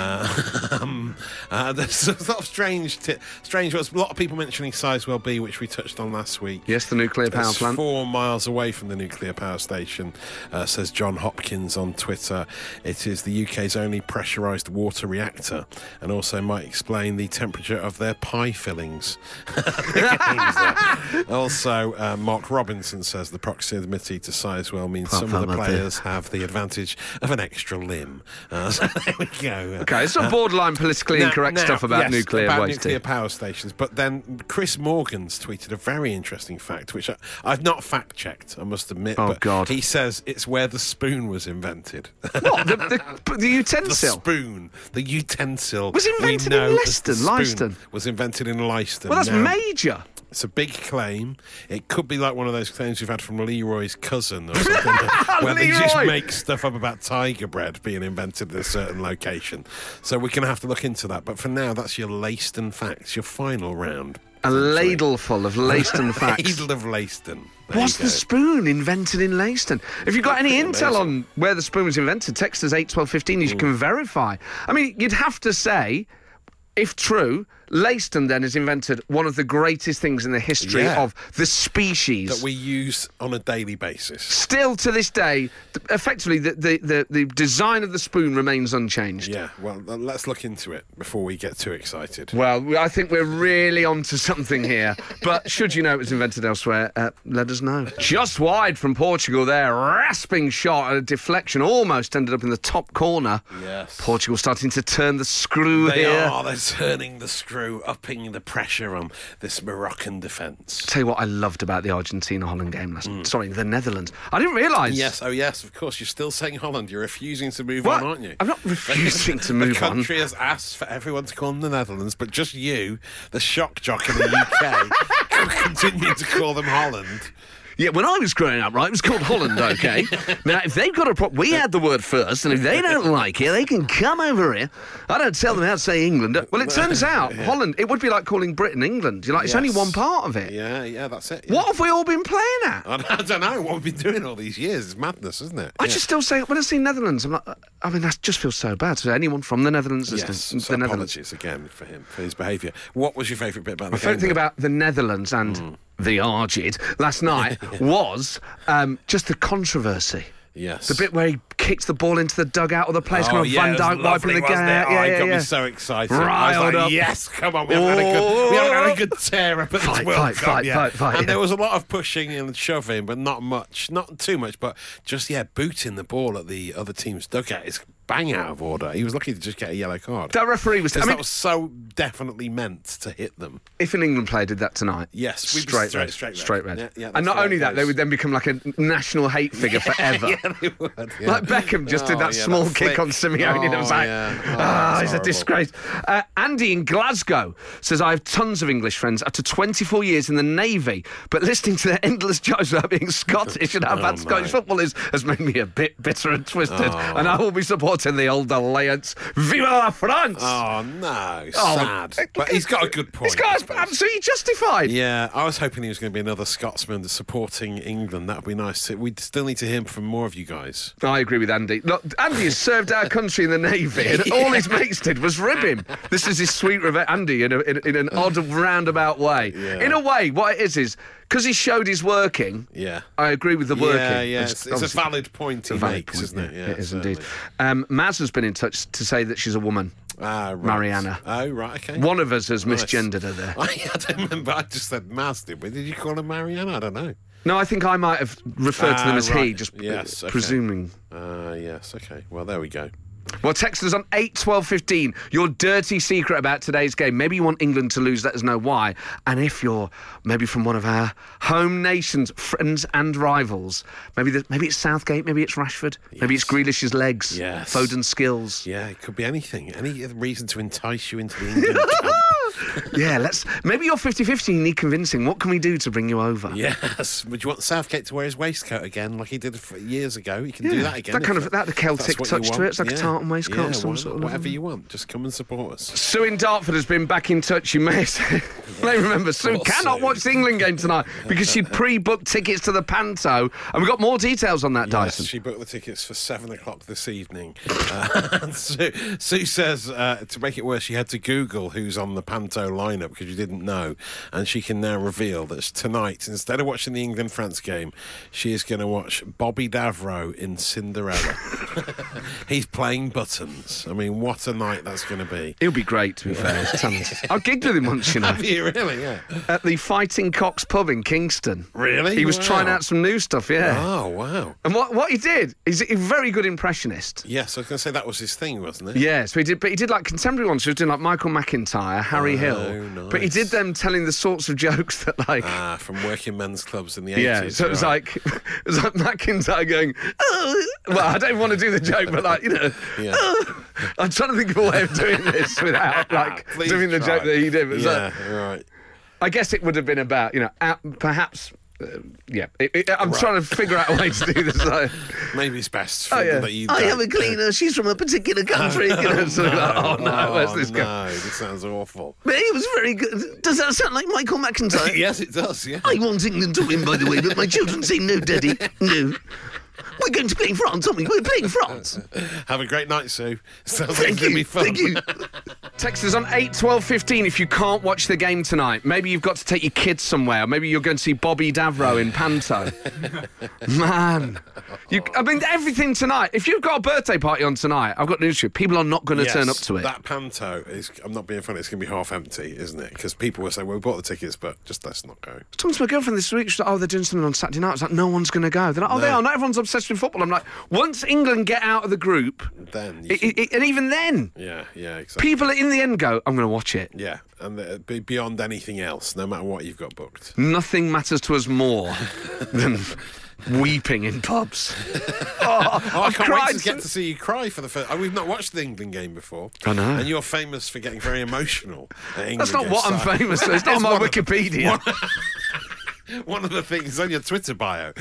Speaker 4: Uh, um, uh, there's a lot of strange, ti- strange ones. A lot of people mentioning Sizewell B, which we touched on last week.
Speaker 3: Yes, the nuclear power
Speaker 4: It's
Speaker 3: plant.
Speaker 4: four miles away from the nuclear power station, uh, says John Hopkins on Twitter. It is the U K's only pressurised water reactor, and also might explain the temperature of their pie fillings. Also, uh, Mark Robinson says the proximity to Sizewell means some of the players have the advantage of an extra limb. Uh, so there we go.
Speaker 3: Okay, it's not borderline politically
Speaker 4: Now-
Speaker 3: incorrect
Speaker 4: now,
Speaker 3: stuff about
Speaker 4: yes,
Speaker 3: nuclear
Speaker 4: about
Speaker 3: waste.
Speaker 4: nuclear power stations. But then Chris Morgan's tweeted a very interesting fact, which I, I've not fact checked, I must admit.
Speaker 3: Oh,
Speaker 4: but
Speaker 3: God.
Speaker 4: He says it's where the spoon was invented.
Speaker 3: What? The, the, the
Speaker 4: The
Speaker 3: utensil?
Speaker 4: spoon, the utensil,
Speaker 3: Was invented
Speaker 4: we
Speaker 3: in
Speaker 4: know
Speaker 3: Leicester,
Speaker 4: as the spoon
Speaker 3: Leicester.
Speaker 4: was invented in Leicester.
Speaker 3: Well, that's
Speaker 4: Now-
Speaker 3: major.
Speaker 4: It's a big claim. It could be like one of those claims we've had from Leroy's cousin or something, where they just
Speaker 3: Leroy!
Speaker 4: make stuff up about tiger bread being invented at a certain location. So we're going to have to look into that. But for now, that's your Leiston facts, your final round.
Speaker 3: A ladleful of Leiston facts.
Speaker 4: Ladle of Leiston. There
Speaker 3: Was
Speaker 4: you
Speaker 3: the
Speaker 4: go.
Speaker 3: spoon invented in Leiston? If you've got any intel on where the spoon was invented, text us eight twelve fifteen, you can verify. I mean, you'd have to say, if true, Leiston then has invented one of the greatest things in the history
Speaker 4: Yeah.
Speaker 3: of the species.
Speaker 4: that we use on a daily basis.
Speaker 3: Still to this day, th- effectively, the, the, the, the design of the spoon remains unchanged.
Speaker 4: Yeah, well, uh, let's look into it before we get too excited.
Speaker 3: Well, we- I think we're really onto something here. But should you know it was invented elsewhere, uh, let us know. Just wide from Portugal there, rasping shot at a deflection, almost ended up in the top corner.
Speaker 4: Yes.
Speaker 3: Portugal starting to turn the screw
Speaker 4: They
Speaker 3: here.
Speaker 4: are, they're turning the screw, upping the pressure on this Moroccan defence.
Speaker 3: Tell you what I loved about the Argentina-Holland game last night. Sorry, the Netherlands. I didn't realise.
Speaker 4: Yes, oh yes, of course, you're still saying Holland. You're refusing to move
Speaker 3: What?
Speaker 4: on, aren't you?
Speaker 3: I'm not refusing to move
Speaker 4: The
Speaker 3: on.
Speaker 4: country has asked for everyone to call them the Netherlands, but just you, the shock jock in the U K, continue to call them Holland.
Speaker 3: Yeah, when I was growing up, right, it was called Holland, okay? Now, if they've got a problem, we had the word first, and if they don't like it, they can come over here. I don't tell them how to say England. Well, it turns out, Holland, it would be like calling Britain England. You're like, it's only
Speaker 4: Yes.
Speaker 3: one part of it.
Speaker 4: Yeah, yeah, that's it. yeah.
Speaker 3: What have we all been playing at?
Speaker 4: I I don't know what we've been doing all these years. It's madness, isn't it?
Speaker 3: I
Speaker 4: Yeah.
Speaker 3: just still say, when I see Netherlands, I'm like, uh, I mean, that just feels so bad. So anyone from the Netherlands
Speaker 4: Yes,
Speaker 3: listening,
Speaker 4: so
Speaker 3: the Netherlands.
Speaker 4: apologies again for him, for his behaviour. What was your favourite bit about the
Speaker 3: My
Speaker 4: game?
Speaker 3: favourite thing
Speaker 4: then?
Speaker 3: about the Netherlands and the Argid last night was um, just the controversy.
Speaker 4: Yes.
Speaker 3: The bit where he kicks the ball into the dugout or the players
Speaker 4: Oh,
Speaker 3: kind of
Speaker 4: yeah,
Speaker 3: Van
Speaker 4: it was
Speaker 3: Dijk
Speaker 4: lovely,
Speaker 3: wiping the
Speaker 4: wasn't
Speaker 3: game
Speaker 4: it?
Speaker 3: out.
Speaker 4: Oh,
Speaker 3: Yeah,
Speaker 4: it
Speaker 3: yeah,
Speaker 4: got
Speaker 3: yeah.
Speaker 4: me so excited. I was
Speaker 3: Riled
Speaker 4: like,
Speaker 3: up.
Speaker 4: yes, come on, we haven't, had a good, we haven't had a good tear up at
Speaker 3: Fight,
Speaker 4: this World
Speaker 3: fight,
Speaker 4: Cup
Speaker 3: fight,
Speaker 4: yet.
Speaker 3: fight, fight,
Speaker 4: and
Speaker 3: yeah.
Speaker 4: there was a lot of pushing and shoving, but not much, not too much, but just, yeah, booting the ball at the other team's dugout is bang out of order. He was lucky to just get a yellow card.
Speaker 3: That referee was. I
Speaker 4: Because
Speaker 3: mean,
Speaker 4: that was so definitely meant to hit them.
Speaker 3: if an England player did that tonight,
Speaker 4: Yes, we'd be
Speaker 3: straight,
Speaker 4: straight-
Speaker 3: red,
Speaker 4: straight red.
Speaker 3: straight red.
Speaker 4: Yeah, yeah,
Speaker 3: and
Speaker 4: that's
Speaker 3: not
Speaker 4: the way
Speaker 3: only
Speaker 4: it
Speaker 3: that, they
Speaker 4: goes.
Speaker 3: would then become like a national hate figure forever.
Speaker 4: Yeah, they would. yeah.
Speaker 3: Like Beckham just did
Speaker 4: Oh,
Speaker 3: that
Speaker 4: yeah,
Speaker 3: small
Speaker 4: that
Speaker 3: kick
Speaker 4: flick.
Speaker 3: on Simeone, and it was
Speaker 4: Oh,
Speaker 3: like,
Speaker 4: yeah. Oh,
Speaker 3: ah,
Speaker 4: that's
Speaker 3: he's a
Speaker 4: horrible.
Speaker 3: disgrace. Uh, Andy in Glasgow says, I have tons of English friends after twenty-four years in the Navy, but listening to their endless jokes about being Scottish and how
Speaker 4: Oh,
Speaker 3: bad Scottish
Speaker 4: mate.
Speaker 3: football is has made me a bit bitter and twisted,
Speaker 4: Oh.
Speaker 3: and I will be supporting the old alliance. Viva la France!
Speaker 4: Oh, no,
Speaker 3: Oh,
Speaker 4: sad.
Speaker 3: look
Speaker 4: But
Speaker 3: at-
Speaker 4: he's got a good point.
Speaker 3: This guy's
Speaker 4: I suppose.
Speaker 3: absolutely justified.
Speaker 4: Yeah, I was hoping he was going to be another Scotsman supporting England. That would be nice. We still need to hear from more of you guys.
Speaker 3: I agree with Andy. Look, Andy has served our country in the Navy, and all his mates did was rib him. This is his sweet revenge. Andy, in, a, in, in an odd roundabout way.
Speaker 4: Yeah.
Speaker 3: In a way, what it is is, because he showed his working,
Speaker 4: Yeah.
Speaker 3: I agree with the working.
Speaker 4: Yeah, yeah.
Speaker 3: It's
Speaker 4: It's, it's a
Speaker 3: obviously
Speaker 4: valid point he
Speaker 3: a valid
Speaker 4: makes,
Speaker 3: point,
Speaker 4: isn't it?
Speaker 3: yeah,
Speaker 4: Yeah,
Speaker 3: it is
Speaker 4: certainly.
Speaker 3: indeed. Um, Maz has been in touch to say that she's a woman.
Speaker 4: Ah, right.
Speaker 3: Mariana.
Speaker 4: Oh, right, okay.
Speaker 3: One of us has
Speaker 4: Nice.
Speaker 3: misgendered her there.
Speaker 4: I, I don't remember. I just said Maz, did we? Did you call her Mariana? I don't know.
Speaker 3: No, I think I might have referred to them
Speaker 4: Ah,
Speaker 3: as he,
Speaker 4: right.
Speaker 3: just
Speaker 4: Yes, okay.
Speaker 3: presuming.
Speaker 4: Uh, yes, okay. Well, there we go.
Speaker 3: Well, text us on eight twelve fifteen. Your dirty secret about today's game. Maybe you want England to lose, let us know why. And if you're maybe from one of our home nations, friends and rivals, maybe the, maybe it's Southgate, maybe it's Rashford, maybe it's
Speaker 4: Yes.
Speaker 3: Grealish's legs,
Speaker 4: Yes.
Speaker 3: Foden's skills.
Speaker 4: Yeah, it could be anything. Any reason to entice you into the England camp.
Speaker 3: Yeah, let's. Maybe you're fifty fifty, you need convincing. What can we do to bring you over?
Speaker 4: Yes. Would you want Southgate to wear his waistcoat again, like he did f- years ago? He can do
Speaker 3: Yeah,
Speaker 4: that again.
Speaker 3: that
Speaker 4: if
Speaker 3: kind of- that the
Speaker 4: if
Speaker 3: Celtic
Speaker 4: that's what you
Speaker 3: touch to
Speaker 4: want.
Speaker 3: it. It's like a
Speaker 4: Yeah.
Speaker 3: tartan waistcoat,
Speaker 4: Yeah,
Speaker 3: some
Speaker 4: why
Speaker 3: sort
Speaker 4: not?
Speaker 3: of-
Speaker 4: whatever you want. Just come and support us.
Speaker 3: Sue in Dartford has been back in touch. You may have said, may remember Sue
Speaker 4: Poor
Speaker 3: cannot
Speaker 4: Sue.
Speaker 3: watch the England game tonight because she pre-booked tickets to the Panto, and we've got more details on that,
Speaker 4: Yes,
Speaker 3: Dyson.
Speaker 4: she booked the tickets for seven o'clock this evening. Uh, and Sue, Sue says uh, to make it worse, she had to Google who's on the Panto lineup because you didn't know, and she can now reveal that tonight, instead of watching the England-France game, she is going to watch Bobby Davro in Cinderella. He's playing buttons. I mean, what a night that's going to be.
Speaker 3: He'll be great, to be fair. He's talented. I gigged with him once, you know,
Speaker 4: Have you really? Yeah.
Speaker 3: at the Fighting Cocks pub in Kingston.
Speaker 4: Really?
Speaker 3: He was
Speaker 4: Wow.
Speaker 3: trying out some new stuff, yeah.
Speaker 4: Oh, wow.
Speaker 3: And what, what he did, he's a very good impressionist.
Speaker 4: Yes, I was going to say that was his thing, wasn't it?
Speaker 3: Yeah, so he did, but he did like contemporary ones. So he was doing like Michael McIntyre, Harry
Speaker 4: Oh,
Speaker 3: Hill. But he
Speaker 4: nice.
Speaker 3: did them telling the sorts of jokes that like.
Speaker 4: Ah, from working men's clubs in the eighties.
Speaker 3: Yeah, so it was
Speaker 4: right.
Speaker 3: like it was like McIntyre going, oh. Well, I don't want to do the joke, but like, you know,
Speaker 4: Yeah.
Speaker 3: oh. I'm trying to think of a way of doing this without like
Speaker 4: Please
Speaker 3: doing the
Speaker 4: try.
Speaker 3: joke that he did. But it was
Speaker 4: Yeah,
Speaker 3: like,
Speaker 4: right.
Speaker 3: I guess it would have been about, you know, out, perhaps... Uh, yeah, it, it, I'm right. trying to figure out a way to do this. So.
Speaker 4: Maybe it's best for
Speaker 3: oh, yeah.
Speaker 4: that you
Speaker 3: I
Speaker 4: don't.
Speaker 3: have a cleaner. She's from a particular country.
Speaker 4: Oh,
Speaker 3: you know,
Speaker 4: no,
Speaker 3: sort of like, oh, no,
Speaker 4: oh,
Speaker 3: where's this
Speaker 4: no,
Speaker 3: going?
Speaker 4: this sounds awful.
Speaker 3: But it was very good. Does that sound like Michael McIntyre?
Speaker 4: Yes, it does, yeah.
Speaker 3: I want England to win, by the way, but my children say no, Daddy, no. We're going to play France, aren't we? We're playing France.
Speaker 4: Have a great night, Sue. Sounds
Speaker 3: Thank
Speaker 4: like
Speaker 3: you.
Speaker 4: It's be fun.
Speaker 3: Thank you. Text us on eight twelve fifteen if you can't watch the game tonight. Maybe you've got to take your kids somewhere. Maybe you're going to see Bobby Davro in Panto. Man. You, I mean, everything tonight. If you've got a birthday party on tonight, I've got news for you. People are not going to
Speaker 4: yes,
Speaker 3: turn up to it.
Speaker 4: That Panto, is, I'm not being funny, it's going to be half empty, isn't it? Because people will say, well, we bought the tickets, but just let's not go.
Speaker 3: I was talking to my girlfriend this week. She's like, oh, they're doing something on Saturday night. I was like, no one's going to go. They're like, oh,
Speaker 4: No.
Speaker 3: they are. Not everyone's obsessed with football. I'm like, once England get out of the group,
Speaker 4: Then you
Speaker 3: it, it, it- and even then,
Speaker 4: Yeah, yeah, exactly.
Speaker 3: people in the end go, I'm going to watch it.
Speaker 4: Yeah, and the, be- beyond anything else, no matter what you've got booked.
Speaker 3: Nothing matters to us more than weeping in pubs. Oh,
Speaker 4: Oh, I
Speaker 3: I've
Speaker 4: can't
Speaker 3: cried
Speaker 4: wait to
Speaker 3: so-
Speaker 4: get to see you cry for the first... Oh, we've not watched the England game before.
Speaker 3: I know.
Speaker 4: And you're famous for getting very emotional at England
Speaker 3: That's not
Speaker 4: games,
Speaker 3: what I'm
Speaker 4: so-
Speaker 3: famous for. It's not on my
Speaker 4: one of-
Speaker 3: Wikipedia.
Speaker 4: One of the things on your Twitter bio,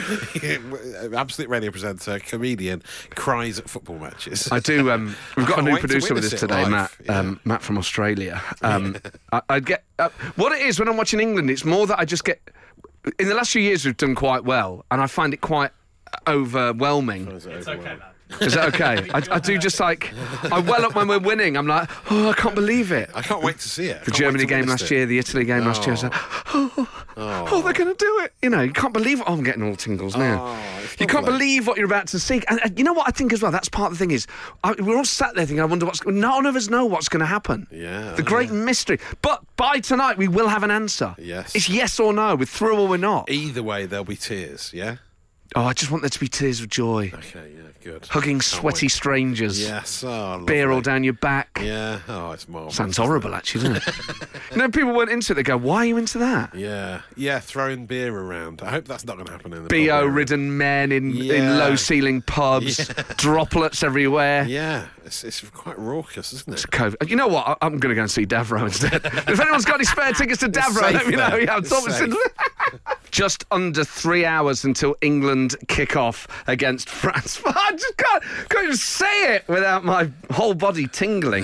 Speaker 4: Absolute Radio presenter, comedian, cries at football matches.
Speaker 3: I do. Um, we've got a
Speaker 4: can't
Speaker 3: new
Speaker 4: wait to
Speaker 3: producer with
Speaker 4: witness
Speaker 3: us
Speaker 4: it
Speaker 3: today,
Speaker 4: live.
Speaker 3: Matt.
Speaker 4: Yeah.
Speaker 3: Um, Matt from Australia. Um, I, I'd get uh, what it is when I'm watching England. It's more that I just get. In the last few years, we've done quite well, and I find it quite overwhelming.
Speaker 4: It's okay, man.
Speaker 3: Is that okay? I, I do just like I well up when we're winning. I'm like, oh, I can't believe it.
Speaker 4: I can't wait to see it.
Speaker 3: The Germany game last year, the Italy game last year. I was like, oh, oh, they're going to do it. You know, you can't believe. Oh, I'm getting all tingles now.
Speaker 4: Oh, it's
Speaker 3: you can't
Speaker 4: lovely.
Speaker 3: believe what you're about to see. And, and you know what I think as well? That's part of the thing is, I, we're all sat there thinking, I wonder what's. None of us know what's going to happen.
Speaker 4: Yeah,
Speaker 3: The great mystery. But by tonight, we will have an answer.
Speaker 4: Yes.
Speaker 3: It's yes or no. We're through or we're not.
Speaker 4: Either way, there'll be tears, yeah?
Speaker 3: Oh, I just want there to be tears of joy.
Speaker 4: Okay, yeah, good.
Speaker 3: Hugging
Speaker 4: Can't
Speaker 3: sweaty
Speaker 4: wait.
Speaker 3: strangers.
Speaker 4: Yes, oh,
Speaker 3: Beer all
Speaker 4: lovely.
Speaker 3: down your back.
Speaker 4: Yeah, oh, it's marvellous.
Speaker 3: Sounds horrible, actually, doesn't it? You know, people weren't into it. They go, why are you into that?
Speaker 4: Yeah, yeah, throwing beer around. I hope that's not going to happen in the
Speaker 3: B O
Speaker 4: pub.
Speaker 3: ridden men in, in
Speaker 4: Yeah.
Speaker 3: low ceiling pubs, droplets everywhere.
Speaker 4: Yeah, it's, it's quite raucous, isn't it?
Speaker 3: COVID. You know what? I- I'm going to go and see Davro instead. If anyone's got any spare tickets to Davro,
Speaker 4: safe
Speaker 3: let me know.
Speaker 4: there.
Speaker 3: Yeah, I'm
Speaker 4: It's
Speaker 3: talking
Speaker 4: safe.
Speaker 3: Just under three hours until England kick off against France. I just can't, can't even say it without my whole body tingling.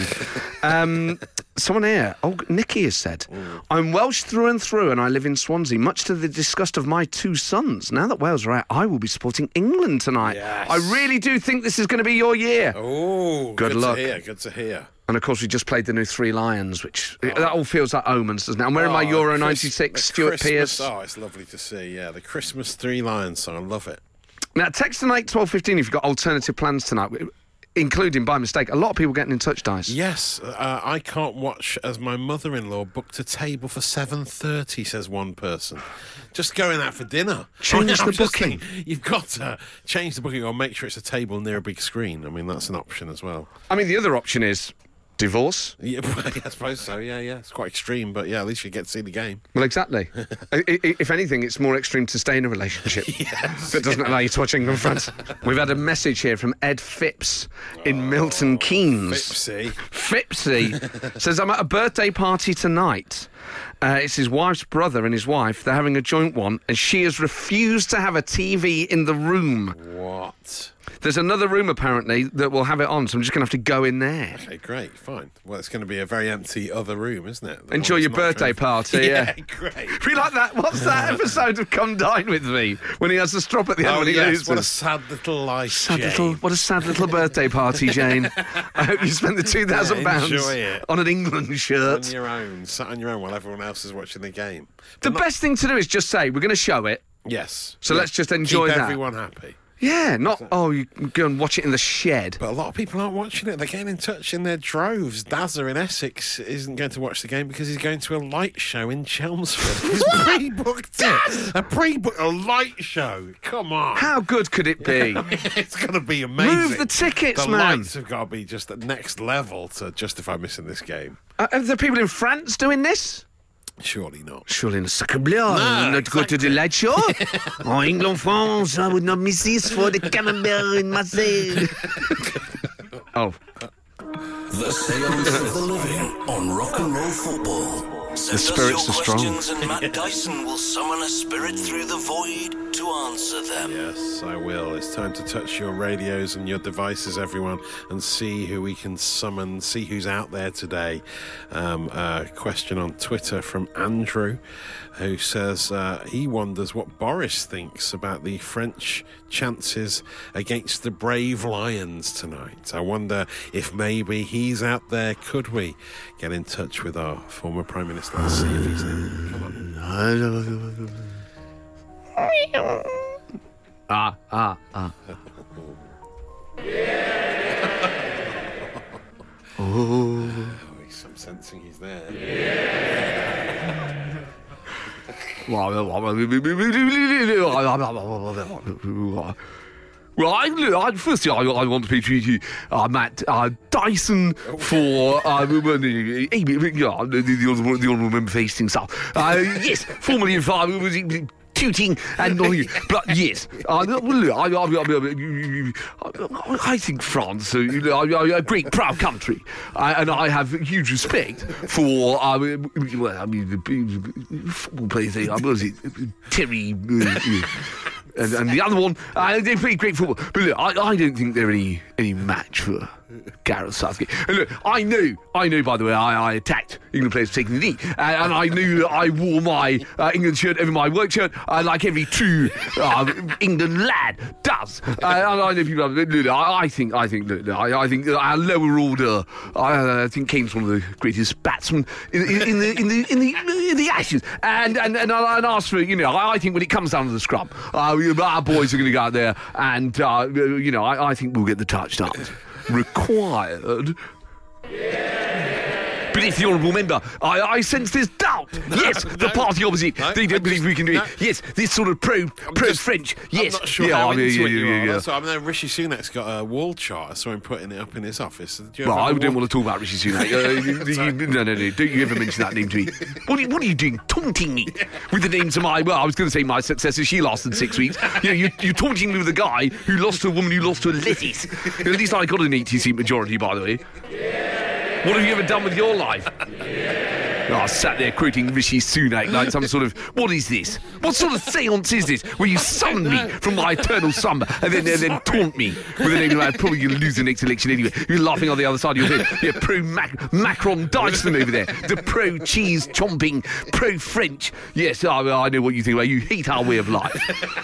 Speaker 3: Um, someone here, oh, Nikki has said, I'm Welsh through and through and I live in Swansea, much to the disgust of my two sons. Now that Wales are out, I will be supporting England tonight.
Speaker 4: Yes.
Speaker 3: I really do think this is going to be your year.
Speaker 4: Oh,
Speaker 3: Good
Speaker 4: good
Speaker 3: luck.
Speaker 4: to hear, good to hear.
Speaker 3: And of course, we just played the new Three Lions, which that all feels like omens, doesn't it? I'm wearing my
Speaker 4: Oh,
Speaker 3: Euro
Speaker 4: Chris-
Speaker 3: ninety-six
Speaker 4: the
Speaker 3: Stuart
Speaker 4: Christmas-
Speaker 3: Pearce.
Speaker 4: Oh, it's lovely to see, yeah. The Christmas Three Lions song, I love it.
Speaker 3: Now, text tonight, eight twelve fifteen if you've got alternative plans tonight, including, by mistake, a lot of people getting in touch, Dice.
Speaker 4: Yes, uh, I can't watch as my mother-in-law booked a table for seven thirty, says one person. Just going out for dinner.
Speaker 3: Change
Speaker 4: I'm
Speaker 3: the
Speaker 4: just
Speaker 3: booking.
Speaker 4: thinking, you've got to change the booking or make sure it's a table near a big screen. I mean, that's an option as well.
Speaker 3: I mean, the other option is divorce.
Speaker 4: Yeah, I suppose so, yeah, yeah. It's quite extreme, but yeah, at least you get to see the game.
Speaker 3: Well, exactly. I- I- if anything, it's more extreme to stay in a relationship that doesn't allow you to watch England France. We've had a message here from Ed Phipps in Milton Keynes.
Speaker 4: Fipsy.
Speaker 3: Fipsy says, I'm at a birthday party tonight. Uh, it's his wife's brother and his wife. They're having a joint one, and she has refused to have a T V in the room.
Speaker 4: What?
Speaker 3: There's another room, apparently, that will have it on, so I'm just going to have to go in there.
Speaker 4: Okay, great, fine. Well, it's going to be a very empty other room, isn't it? The
Speaker 3: Enjoy
Speaker 4: one
Speaker 3: your
Speaker 4: that's not
Speaker 3: birthday
Speaker 4: trophy.
Speaker 3: party,
Speaker 4: Yeah,
Speaker 3: yeah.
Speaker 4: great.
Speaker 3: We like that. What's that episode of Come Dine With Me when he has the strop at the end
Speaker 4: Oh,
Speaker 3: when he
Speaker 4: yes,
Speaker 3: loses?
Speaker 4: what a sad little life,
Speaker 3: Sad
Speaker 4: Jane.
Speaker 3: little, what a sad little birthday party, Jane. I hope you spend the two thousand
Speaker 4: Yeah,
Speaker 3: pounds
Speaker 4: enjoy it.
Speaker 3: on an England shirt.
Speaker 4: On your own, sat on your own while everyone else is watching the game.
Speaker 3: The
Speaker 4: But not-
Speaker 3: best thing to do is just say, we're going to show it.
Speaker 4: Yes.
Speaker 3: So
Speaker 4: Yeah.
Speaker 3: let's just enjoy
Speaker 4: Keep
Speaker 3: that.
Speaker 4: everyone happy.
Speaker 3: Yeah, not, oh, you can go and watch it in the shed.
Speaker 4: But a lot of people aren't watching it. They're getting in touch in their droves. Dazza in Essex isn't going to watch the game because he's going to a light show in Chelmsford. He's pre-booked it. A pre-booked a light show. Come on.
Speaker 3: How good could it be?
Speaker 4: It's going to be amazing.
Speaker 3: Move the tickets,
Speaker 4: the
Speaker 3: man.
Speaker 4: lights have got to be just at next level to justify missing this game.
Speaker 3: Uh, are there people in France doing this?
Speaker 4: Surely not.
Speaker 3: Surely not. Sacre bleu,
Speaker 4: No,
Speaker 3: not go to the light show. Oh, England, France, I would not miss this for the camembert in Marseille. Oh.
Speaker 1: The seance of the living on Rock and Roll Football. Send
Speaker 3: spirits
Speaker 1: us your
Speaker 3: are strong.
Speaker 1: questions and Matt Dyson will summon a spirit through the void to answer them.
Speaker 4: Yes, I will. It's time to touch your radios and your devices, everyone, and see who we can summon, see who's out there today. Um, a question on Twitter from Andrew, who says uh, he wonders what Boris thinks about the French chances against the Brave Lions tonight. I wonder if maybe he's out there. Could we get in touch with our former Prime Minister and see if he's there? Come on.
Speaker 3: Ah, ah, ah.
Speaker 4: Oh, I'm sensing he's there.
Speaker 3: Well, I, I, firstly, I, I want to pay tribute to uh, Matt uh, Dyson for uh, the, the, the, the honourable member facing South. Uh, yes, formerly of uh, tooting and but yes, uh, I, I, I, I think France uh, a great proud country, uh, and I have huge respect for uh, well, I mean the football players. Uh, what was it, Terry? Uh, And, and the other one, uh, they play great football. But look, I, I don't think they're any any match for Gareth Southgate. And look, I knew, I knew, by the way, I, I attacked England players for taking the knee. Uh, and I knew that I wore my uh, England shirt over my work shirt, uh, like every true uh, England lad does. Uh, and I know people, look, I, I think, I think, look, I, I think our lower order, I, I think Kane's one of the greatest batsmen in, in, in the in the in the in the Ashes. And and and I and ask for, you know, I, I think when it comes down to the scrum, uh, our boys are going to go out there, and uh, you know, I, I think we'll get the touchdowns required. But if the honourable member, I, I sense there's doubt.
Speaker 4: No,
Speaker 3: yes,
Speaker 4: no,
Speaker 3: the party opposite,
Speaker 4: no,
Speaker 3: they don't
Speaker 4: I
Speaker 3: believe
Speaker 4: just-
Speaker 3: we can do
Speaker 4: no.
Speaker 3: it. Yes, this sort of pro pro French. Yes,
Speaker 4: I'm not sure
Speaker 3: yeah,
Speaker 4: how
Speaker 3: I mean,
Speaker 4: into
Speaker 3: yeah,
Speaker 4: it you
Speaker 3: yeah,
Speaker 4: are.
Speaker 3: yeah.
Speaker 4: That's what- I know Rishi Sunak's got a wall chart. I saw him putting it up in his office. Do you
Speaker 3: Well,
Speaker 4: ever
Speaker 3: I
Speaker 4: have a
Speaker 3: don't
Speaker 4: wall-
Speaker 3: want to talk about Rishi Sunak. Uh, you- you- no, no, no. Don't you ever mention that name to me. What are you, what are you doing? Taunting me with the names of my... Well, I was going to say my successor. She lasted six weeks. You know, you, you're taunting me with a guy who lost to a woman who lost to a lettuce. At least I got an eighty-seat majority, by the way. What have you ever done with your life? Oh, I sat there quoting Rishi Sunak like some sort of... What is this? What sort of seance is this where you summon me from my eternal slumber and then, and then taunt me with a name that I'm probably going to lose the next election anyway? You're laughing on the other side of your head. You're pro-Mac- Macron Dyson over there. The pro-cheese chomping, pro-French. Yes, I, I know what you think about. You hate our way of life.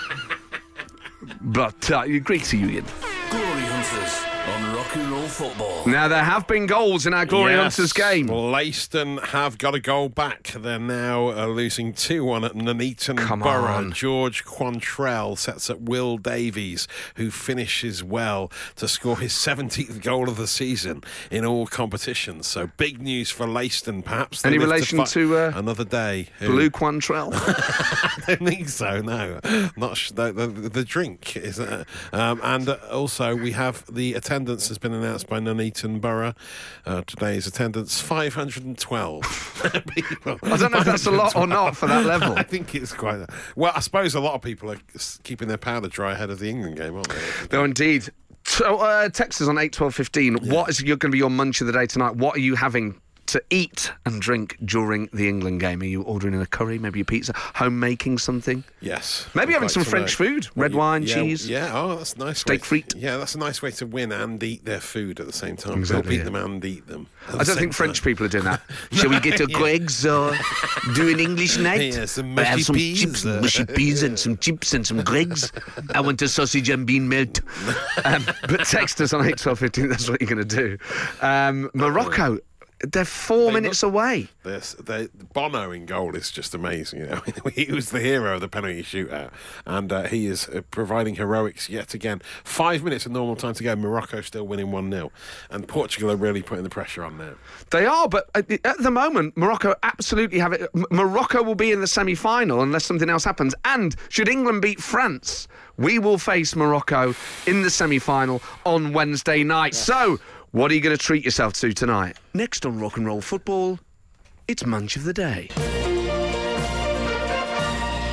Speaker 3: But uh, great to see you, Ian.
Speaker 1: Glory Hunters on Rock and Roll Football.
Speaker 3: Now, there have been goals in our Glory
Speaker 4: Yes,
Speaker 3: Hunters game.
Speaker 4: Leiston have got a goal back. They're now uh, losing two one at Nuneaton
Speaker 3: Come
Speaker 4: Borough.
Speaker 3: on.
Speaker 4: George Quantrell sets up Will Davies, who finishes well to score his seventeenth goal of the season in all competitions. So big news for Leiston, perhaps. They
Speaker 3: Any
Speaker 4: live
Speaker 3: relation
Speaker 4: fi-
Speaker 3: to, uh,
Speaker 4: another day? Who-
Speaker 3: Blue Quantrell.
Speaker 4: I don't think so. No, not sh- the, the, the drink is. Uh, um, and uh, also we have the attendance has been announced by Nuneaton Borough. Uh, today's attendance five hundred twelve people.
Speaker 3: I don't know if that's a lot or not for that level.
Speaker 4: I think it's quite. A, well, I suppose a lot of people are s- keeping their powder dry ahead of the England game, aren't they?
Speaker 3: No, indeed. So, uh, text us on eight twelve fifteen. What is going to be your munch of the day tonight? What are you having to eat and drink during the England game? Are you ordering a curry, maybe a pizza, home making something?
Speaker 4: Yes.
Speaker 3: Maybe
Speaker 4: I'd
Speaker 3: having
Speaker 4: like
Speaker 3: some
Speaker 4: to
Speaker 3: French
Speaker 4: know.
Speaker 3: food, red
Speaker 4: Well,
Speaker 3: wine,
Speaker 4: yeah,
Speaker 3: cheese.
Speaker 4: Yeah, oh, that's a nice.
Speaker 3: Steak
Speaker 4: way.
Speaker 3: frite.
Speaker 4: Yeah, that's a nice way to win and eat their food at the same time.
Speaker 3: Exactly,
Speaker 4: Help eat
Speaker 3: yeah.
Speaker 4: them and eat them. at
Speaker 3: I
Speaker 4: the
Speaker 3: don't
Speaker 4: same
Speaker 3: think French
Speaker 4: time.
Speaker 3: people are doing that. Shall we get a Greg's or do an English night?
Speaker 4: Yeah, some
Speaker 3: I have
Speaker 4: mushy
Speaker 3: some
Speaker 4: peas,
Speaker 3: chips,
Speaker 4: uh.
Speaker 3: mushy peas and some chips and some Greg's. I want a sausage and bean melt. Um, but text us on eight twelve fifteen, that's what you're going to do. Um, Morocco, they're four
Speaker 4: They
Speaker 3: minutes away.
Speaker 4: This, they, Bono in goal is just amazing. You know, he was the hero of the penalty shootout, and uh, he is uh, providing heroics yet again. Five minutes of normal time to go. Morocco still winning one nil, and Portugal are really putting the pressure on now.
Speaker 3: They are, but at the, at the moment, Morocco absolutely have it. M- Morocco will be in the semi-final unless something else happens. And should England beat France, we will face Morocco in the semi-final on Wednesday night. So, what are you going to treat yourself to tonight? Next on Rock and Roll Football, it's Munch of the Day. Oh, it's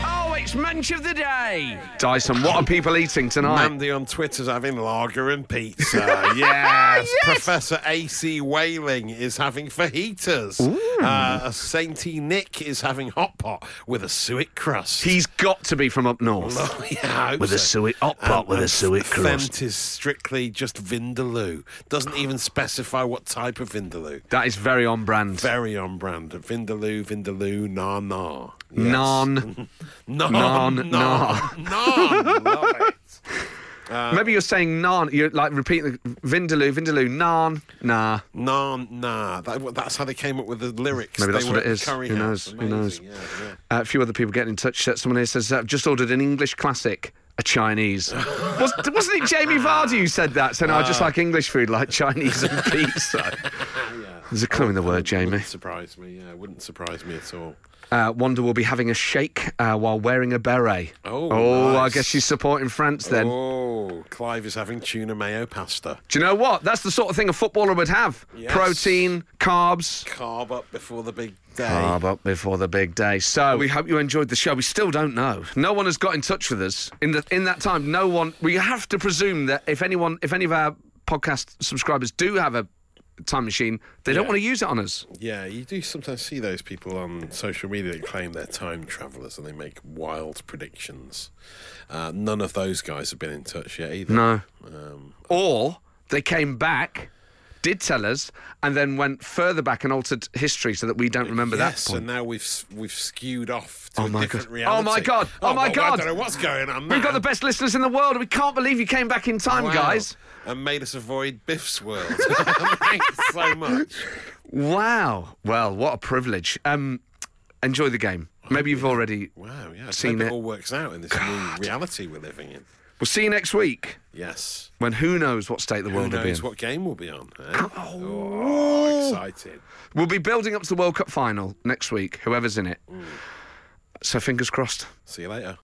Speaker 3: It's Mensch of the Day. Dyson, what are people eating tonight?
Speaker 4: Mandy on Twitter's having lager and pizza. yes.
Speaker 3: Yes.
Speaker 4: Professor A C Whaling is having fajitas. Uh, Sainty Nick is having hot pot with a suet crust.
Speaker 3: He's got to be from up north.
Speaker 4: Oh, yeah, I hope
Speaker 3: With a
Speaker 4: so.
Speaker 3: suet hot pot
Speaker 4: And-
Speaker 3: with a
Speaker 4: and
Speaker 3: suet crust.
Speaker 4: Fent is strictly just Vindaloo. Doesn't even specify what type of Vindaloo.
Speaker 3: That is very on brand.
Speaker 4: Very on brand. Vindaloo, Vindaloo, na na. Yes.
Speaker 3: Non.
Speaker 4: Non,
Speaker 3: Non,
Speaker 4: non,
Speaker 3: nah.
Speaker 4: non. Love it.
Speaker 3: Maybe you're saying naan. You're like repeating the Vindaloo, Vindaloo, naan, nah.
Speaker 4: Non, nah. That, that's how they came up with the lyrics.
Speaker 3: Maybe that's
Speaker 4: They
Speaker 3: what
Speaker 4: were
Speaker 3: it is.
Speaker 4: Curry
Speaker 3: Who
Speaker 4: House.
Speaker 3: knows? Who knows?
Speaker 4: Amazing, yeah, yeah.
Speaker 3: Uh, a few other people getting in touch. Uh, Someone here says, I've just ordered an English classic, a Chinese. Was, wasn't it Jamie Vardy who said that? Saying, I just like English food, like Chinese and pizza. There's a clue in the word, Jamie.
Speaker 4: Wouldn't surprise me, yeah. Wouldn't surprise me at all.
Speaker 3: Uh, Wanda will be having a shake uh, while wearing a beret.
Speaker 4: Oh,
Speaker 3: Oh, I
Speaker 4: nice.
Speaker 3: guess she's supporting France then.
Speaker 4: Oh, Clive is having tuna mayo pasta.
Speaker 3: Do you know what? That's the sort of thing a footballer would have.
Speaker 4: Yes.
Speaker 3: Protein, carbs.
Speaker 4: Carb up before the big day.
Speaker 3: Carb up before the big day. So we hope you enjoyed the show. We still don't know. No one has got in touch with us in the in that time. No one. We have to presume that if anyone, if any of our podcast subscribers do have a time machine, they don't
Speaker 4: Yeah.
Speaker 3: want to use it on us.
Speaker 4: Yeah, you do sometimes see those people on social media that claim they're time travellers and they make wild predictions. Uh, none of those guys have been in touch yet either.
Speaker 3: No.
Speaker 4: Um,
Speaker 3: Or they came back, did tell us, and then went further back and altered history so that we don't remember
Speaker 4: yes,
Speaker 3: that point.
Speaker 4: and now we've s- we've skewed off to
Speaker 3: Oh
Speaker 4: a
Speaker 3: my
Speaker 4: different
Speaker 3: God.
Speaker 4: reality.
Speaker 3: Oh my God. Oh my
Speaker 4: well,
Speaker 3: God.
Speaker 4: I don't know what's going on now.
Speaker 3: We've got the best listeners in the world. We can't believe you came back in time,
Speaker 4: Wow.
Speaker 3: guys.
Speaker 4: And made us avoid Biff's world. Thanks so much.
Speaker 3: Wow. Well, what a privilege. Um, enjoy the game. Maybe you've already.
Speaker 4: Wow, yeah. I
Speaker 3: Seen
Speaker 4: hope
Speaker 3: it.
Speaker 4: it all works out in this new reality we're living in.
Speaker 3: We'll see you next week
Speaker 4: Yes.
Speaker 3: when who knows what state the
Speaker 4: Who
Speaker 3: world will be in.
Speaker 4: knows what game we'll be on? Eh? Oh, exciting.
Speaker 3: We'll be building up to the World Cup final next week, whoever's in it. So fingers crossed.
Speaker 4: See you later.